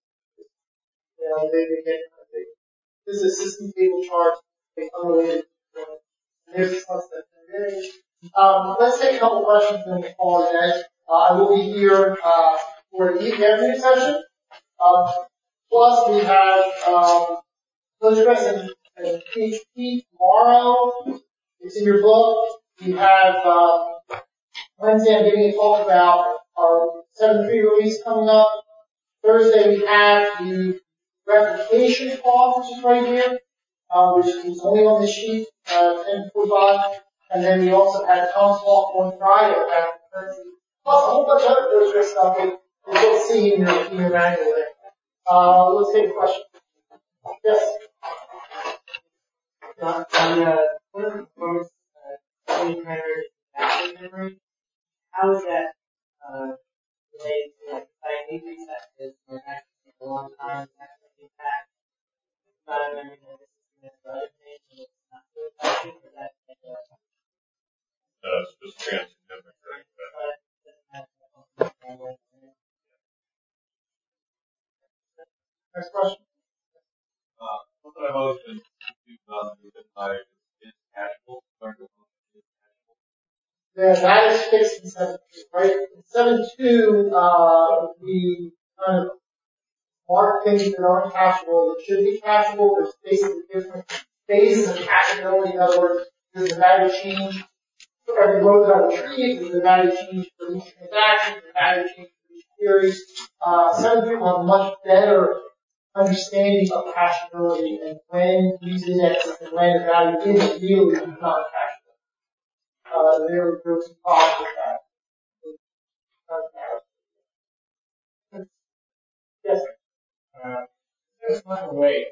They get kind of big. This is a system table chart, it's unrelated. Here's the sunset. Let's take a couple questions and then we'll call it a day. I will be here for the afternoon session. Plus we have Postgres and PHP tomorrow. It's in your book. We have Wednesday, I'm giving a talk about our 7.3 release coming up. Thursday, we have the replication talk, which is right here, which is only on the sheet, 10:45. And then we also had Tom's talk on Friday about currency, plus a whole bunch of other Postgres stuff that you'll see in your manual there. Let's take a question. Yes. One of the components, memory, backup memory, how is that related to like site increase that is for actually a long time, actually back? It's not a memory that is for other things, and it's not so effective for that. It's just transient memory. Next question. What I motion is cachable. Yeah, that is fixed in 7.2, right? In 7.2, we kind of mark things that aren't cacheable that should be cacheable. There's basically different phases of cacheability. In other words, there's a value change for every row that I retrieve, there's a value change for each transaction, there's a value change for each query. 7.2 will have a much better understanding of cacheability and when to use indexes and when the value is really not cacheable. There were some problems with that. Yes. There's another way.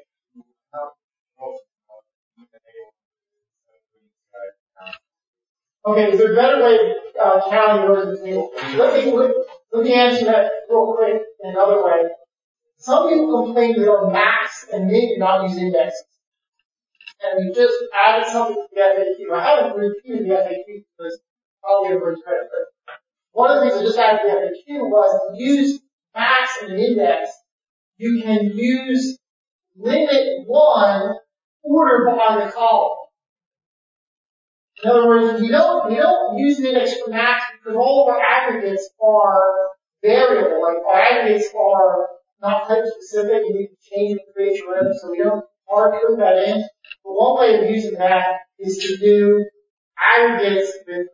Okay, is there a better way of counting rows in the table? Let me answer that real quick in another way. Some people complain that on max and min do not use indexes. And we just added something to the FAQ. I haven't repeated the FAQ because probably everybody's read it. But one of the things I just added to the FAQ was to use max and an index. You can use limit 1 order behind the column. In other words, we don't use an index for max because all of our aggregates are variable. Like our aggregates are not type specific and you can change and create your own, so we don't hard code that in. But one way of using that is to do aggregates with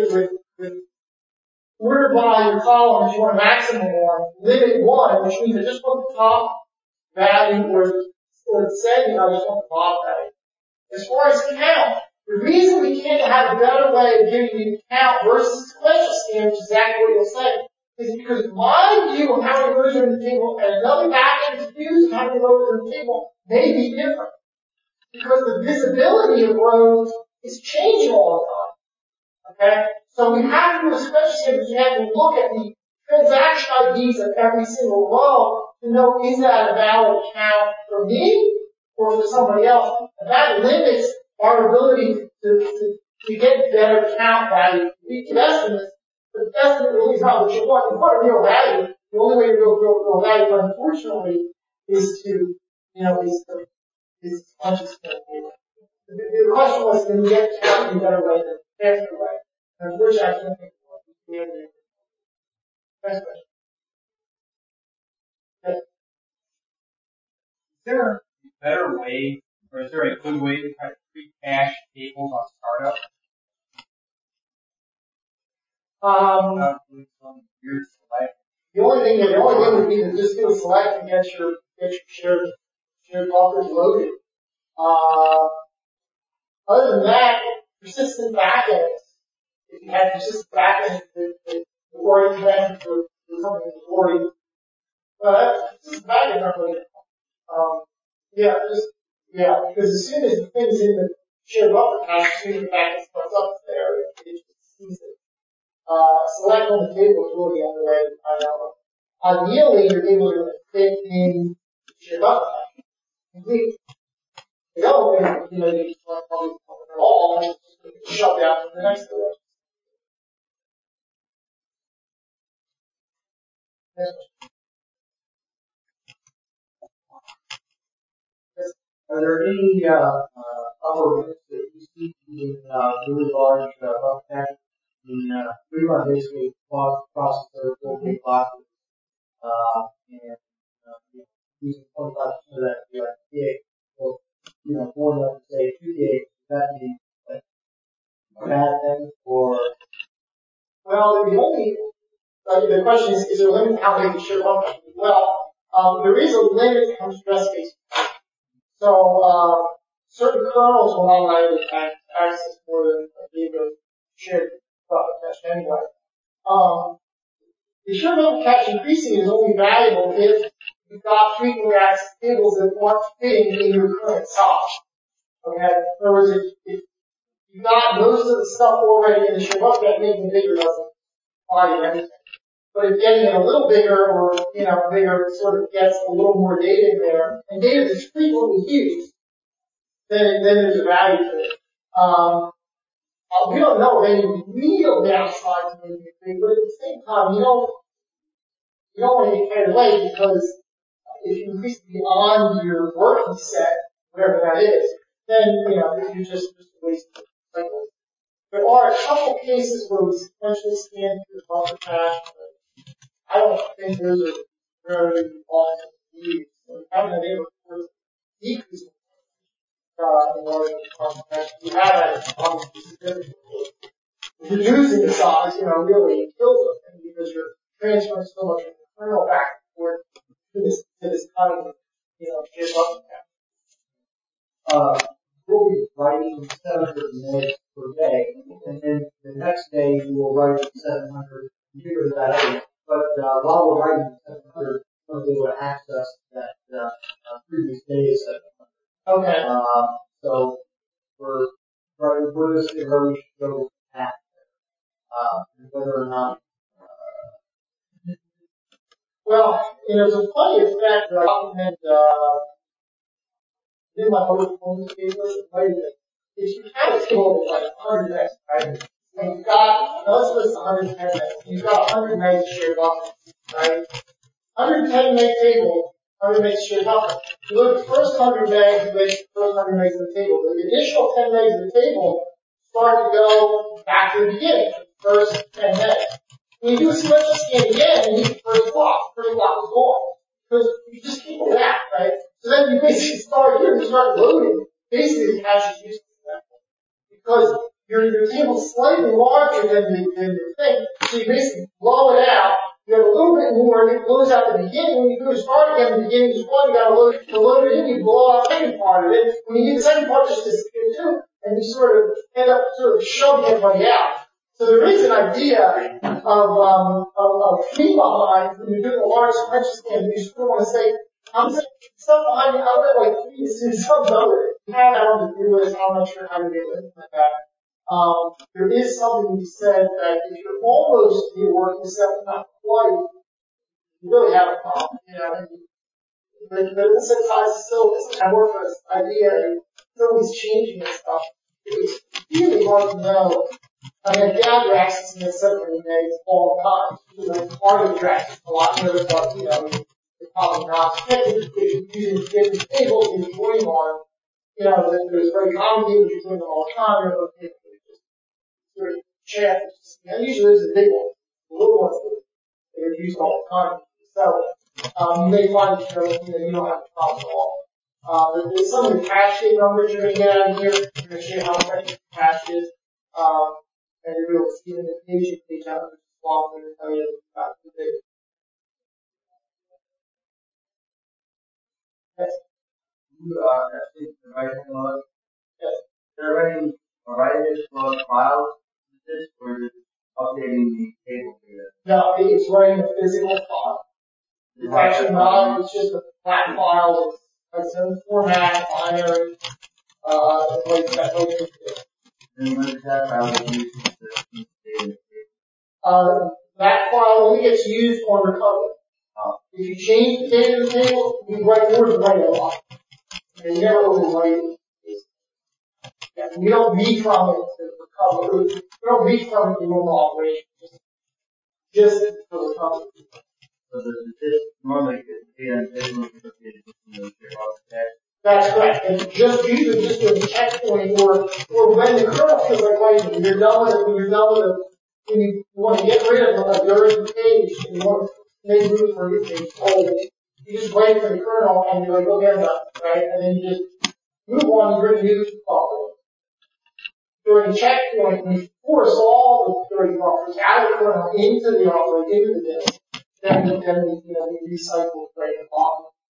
order by your column if you want a maximum one, limit 1, which means I just want the top value or the setting, I just want the bottom value. As far as count, the reason we can't have a better way of giving you count versus sequential scheme, which is exactly what you'll say, is because my view of how many rows are in the table and another backend's views of how many rows are in the table may be different. Because the visibility of rows is changing all the time. Okay? So we have to do a sequential scheme because we have to look at the transaction IDs of every single row to know is that a valid count for me or for somebody else. And that limits our ability to get better count value. We can estimates, but the estimate really is not what you want. You want a real value. The only way to go real value, unfortunately, is to conscious. The question was, can we get count in a better way than faster way? And unfortunately, I can't think of one. Next question. there a better way, or is there a good way to try to pre-cache tables on startup? Some weird select. The only thing would be to just do a select and get your shared buffers loaded. Other than that, persistent backends. If you have persistent backends that already connected to something that's already, persistent backends aren't really, because as soon as the thing's in the shared buffer cache, as soon as the backend starts up there, it just sees it. Select on the table is really the only way to find out. Ideally, you're able to fit in shared buffer cache. Completely. You don't, you just want to at all, and just shut down to the next direction. Are there any other limits that you see in really large buffer cache? We run basically processor, 4 big boxes, and using 25% of that to be like gig, or more than say 2 gigs. Does that mean like a bad thing, or? Well, the question is there a limit to how big the shared buffer can be? Well, there is a limit to how much address space. So, certain kernels will not allow you to access more than a gig of shared buffer cache anyway. The shared buffer cache increasing is only valuable if you've got frequently accessed tables that aren't fitting in your current size. Okay? In other words, if you've got most of the stuff already in the shared buffer cache, making it bigger doesn't apply to anything. But if getting it a little bigger or, bigger sort of gets a little more data in there, and data that's frequently used, then there's a value to it. We don't know of any real downsides to making it big, but at the same time, you don't want to get carried away because if you increase beyond your working set, whatever that is, then, you're just a waste of cycles. There are a couple cases where we sequentially scan through the buffer cache, but I don't think those are very often used. So having been able to decrease in order to buffer cache, you have it obviously significantly. Reducing the size, really kills them because you're transferring so much of the kernel back and forth to this kind of, shared buffer cache. We'll be writing 700 megs per day, and then the next day we will write 700 and figure that out. But while we're writing 700, we'll be able to access that previous day's 700. Okay. So we're just seeing where we should go at and whether or not. Well, there's a funny effect that I document in my PowerPoint paper. If you have a table of like 100 megs, right? And you've got, let's list 110 megs. You've got 100 megs shared buffer, right? 110 meg table, 100 megs shared buffer. You look at the first 100 megs, you make the first 100 megs of the table. The initial 10 megs of the table start to go back to the beginning, the first 10 megs. When you do a sequential scan again, you need the first block. The first block is gone. Because you just keep it that, right? So then you basically start here, you start loading. Basically, the cache is useless at that point. Because your table is slightly larger than the thing, so you basically blow it out. You have a little bit more, and it blows out the beginning. When you go to start again, the beginning is one, you gotta load it in, you blow out the second part of it. When you get the second part, just disappear too. And you sort of end up sort of shoving everybody out. So there is an idea of fee behind when you're doing a large sequential scan. You sort of want to say, I'm saying stuff behind the outlet like fee as soon as something's over it. You have that on the do list. I'm not sure how to do it like that. There is something to be said that if you're almost to your working set, not quite, you really have a problem. But this size is still, this amorphous idea, and it's always changing and stuff. It's really hard to know. I mean, if you're accessing it separately, it's all the time. Like part of your access a lot of it, but it's probably not effective if you're using different tables and you're joining on. There's very common tables you're doing all the time. There are other tables that sort of chat. And usually there's the big ones, the little ones that are used all the time. So you may find that you don't have a problem at all. There's some of the cash date numbers you're going to get out of here. You're going to show you how much the cash is. And you're able to see it in the page out, which is long, going to tell you about the date. Yes. You actually providing a lot. Yes. Is there any writers for files with this, or is it updating the table data? No, it's writing a physical file. It's actually not, it's just a flat file. It's in format, binary, like that. And when is that file used to That file only gets used on recovery. If you change the data in the table, you write more than write a lot. And you never overwrite it. Yeah, we don't read from it to recover. We don't read from it to normal operation. Just for recovery. So does this normally get data and visually associated with the text? That's correct. And just usually just as a checkpoint or when the kernel feels like writing, when you're done with it, when you want to get rid of a dirty page and you want to make room for your page old, you just wait for the kernel and you're like, okay, I'm done, right? And then you just move on and bring new software. During the checkpoint, we force all the dirty buffers out of the kernel into the operating, into the disk. Then we recycle right and off.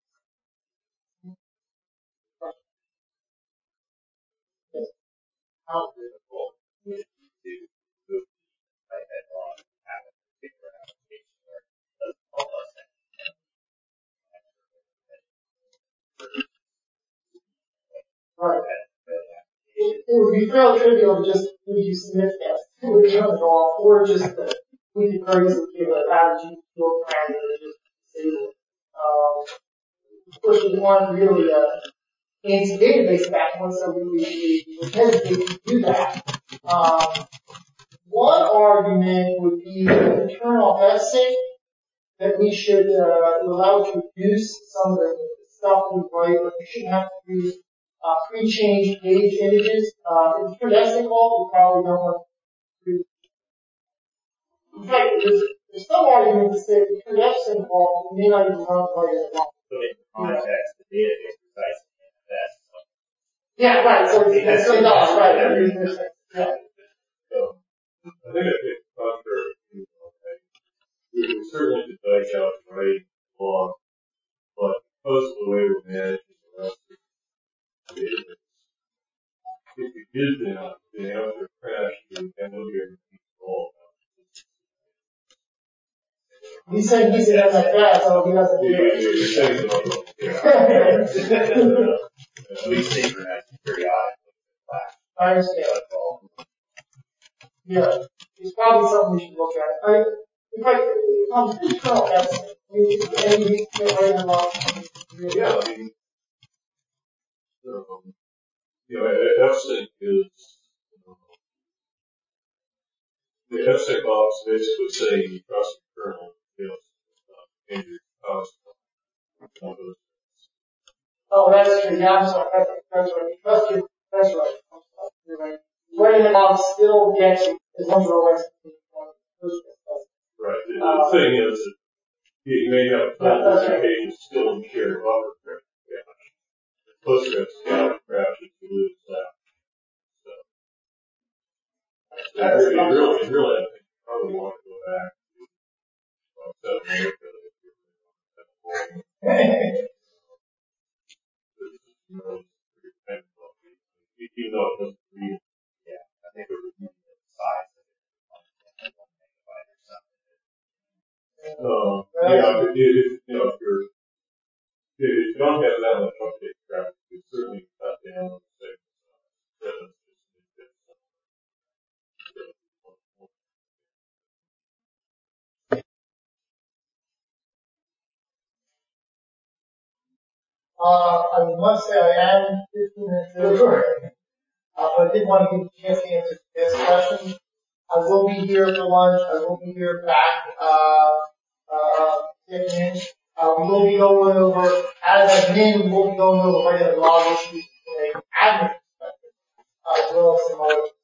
How difficult is it to move my head on have a particular application where it does all us Right. It would be fairly trivial to just give you sniff tests to account it all, or just we could very easily give an average field parameter and just disable it. Of course, we want really fancy database background, so we hesitate to do that. One argument would be that the kernel essay that we should allow to reduce some of the stuff we write, but we shouldn't have to use pre-changed page images. If it's indexing call, we probably don't want to. In fact, there's some argument to say that the indexing call may not even run quite as long. So in context, the data is precise and that's Yeah, right. So it's still not right. Yeah. I think I think contrary to you, we certainly could bike out and write long, but because of the way we're managing the rest of the database, if we did that, then after a crash, we would have no guarantee at all. He said that's like that, so he doesn't do it. You're saying it all. at least synchronize periodic class. I understand. Yeah, it's probably something we should look at. In fact, pretty kernel essay. Any right or wrong? Yeah, I mean, FSync is, the FSync box basically saying you trust the kernel, change your cost. Oh, that's true. Yeah, I'm sorry. That's right. That's right. I'm sorry. You're right. Writing the box still gets you as long as you're always. Right. The thing is that you may have applications still in shared buffer crash. Postgres scatter crashes, you lose that. So, really, I think you probably want to go back to even though it doesn't read. Yeah, I think it would be the size of it. If you don't have that much update traffic, you certainly cut down the signal. I must say I am 15 minutes over. But I did want to give you a chance to answer this question. I will be here for lunch. I will be here back, we will be going over, as admin, we will be going over regular log issues from an admin perspective, as well as some other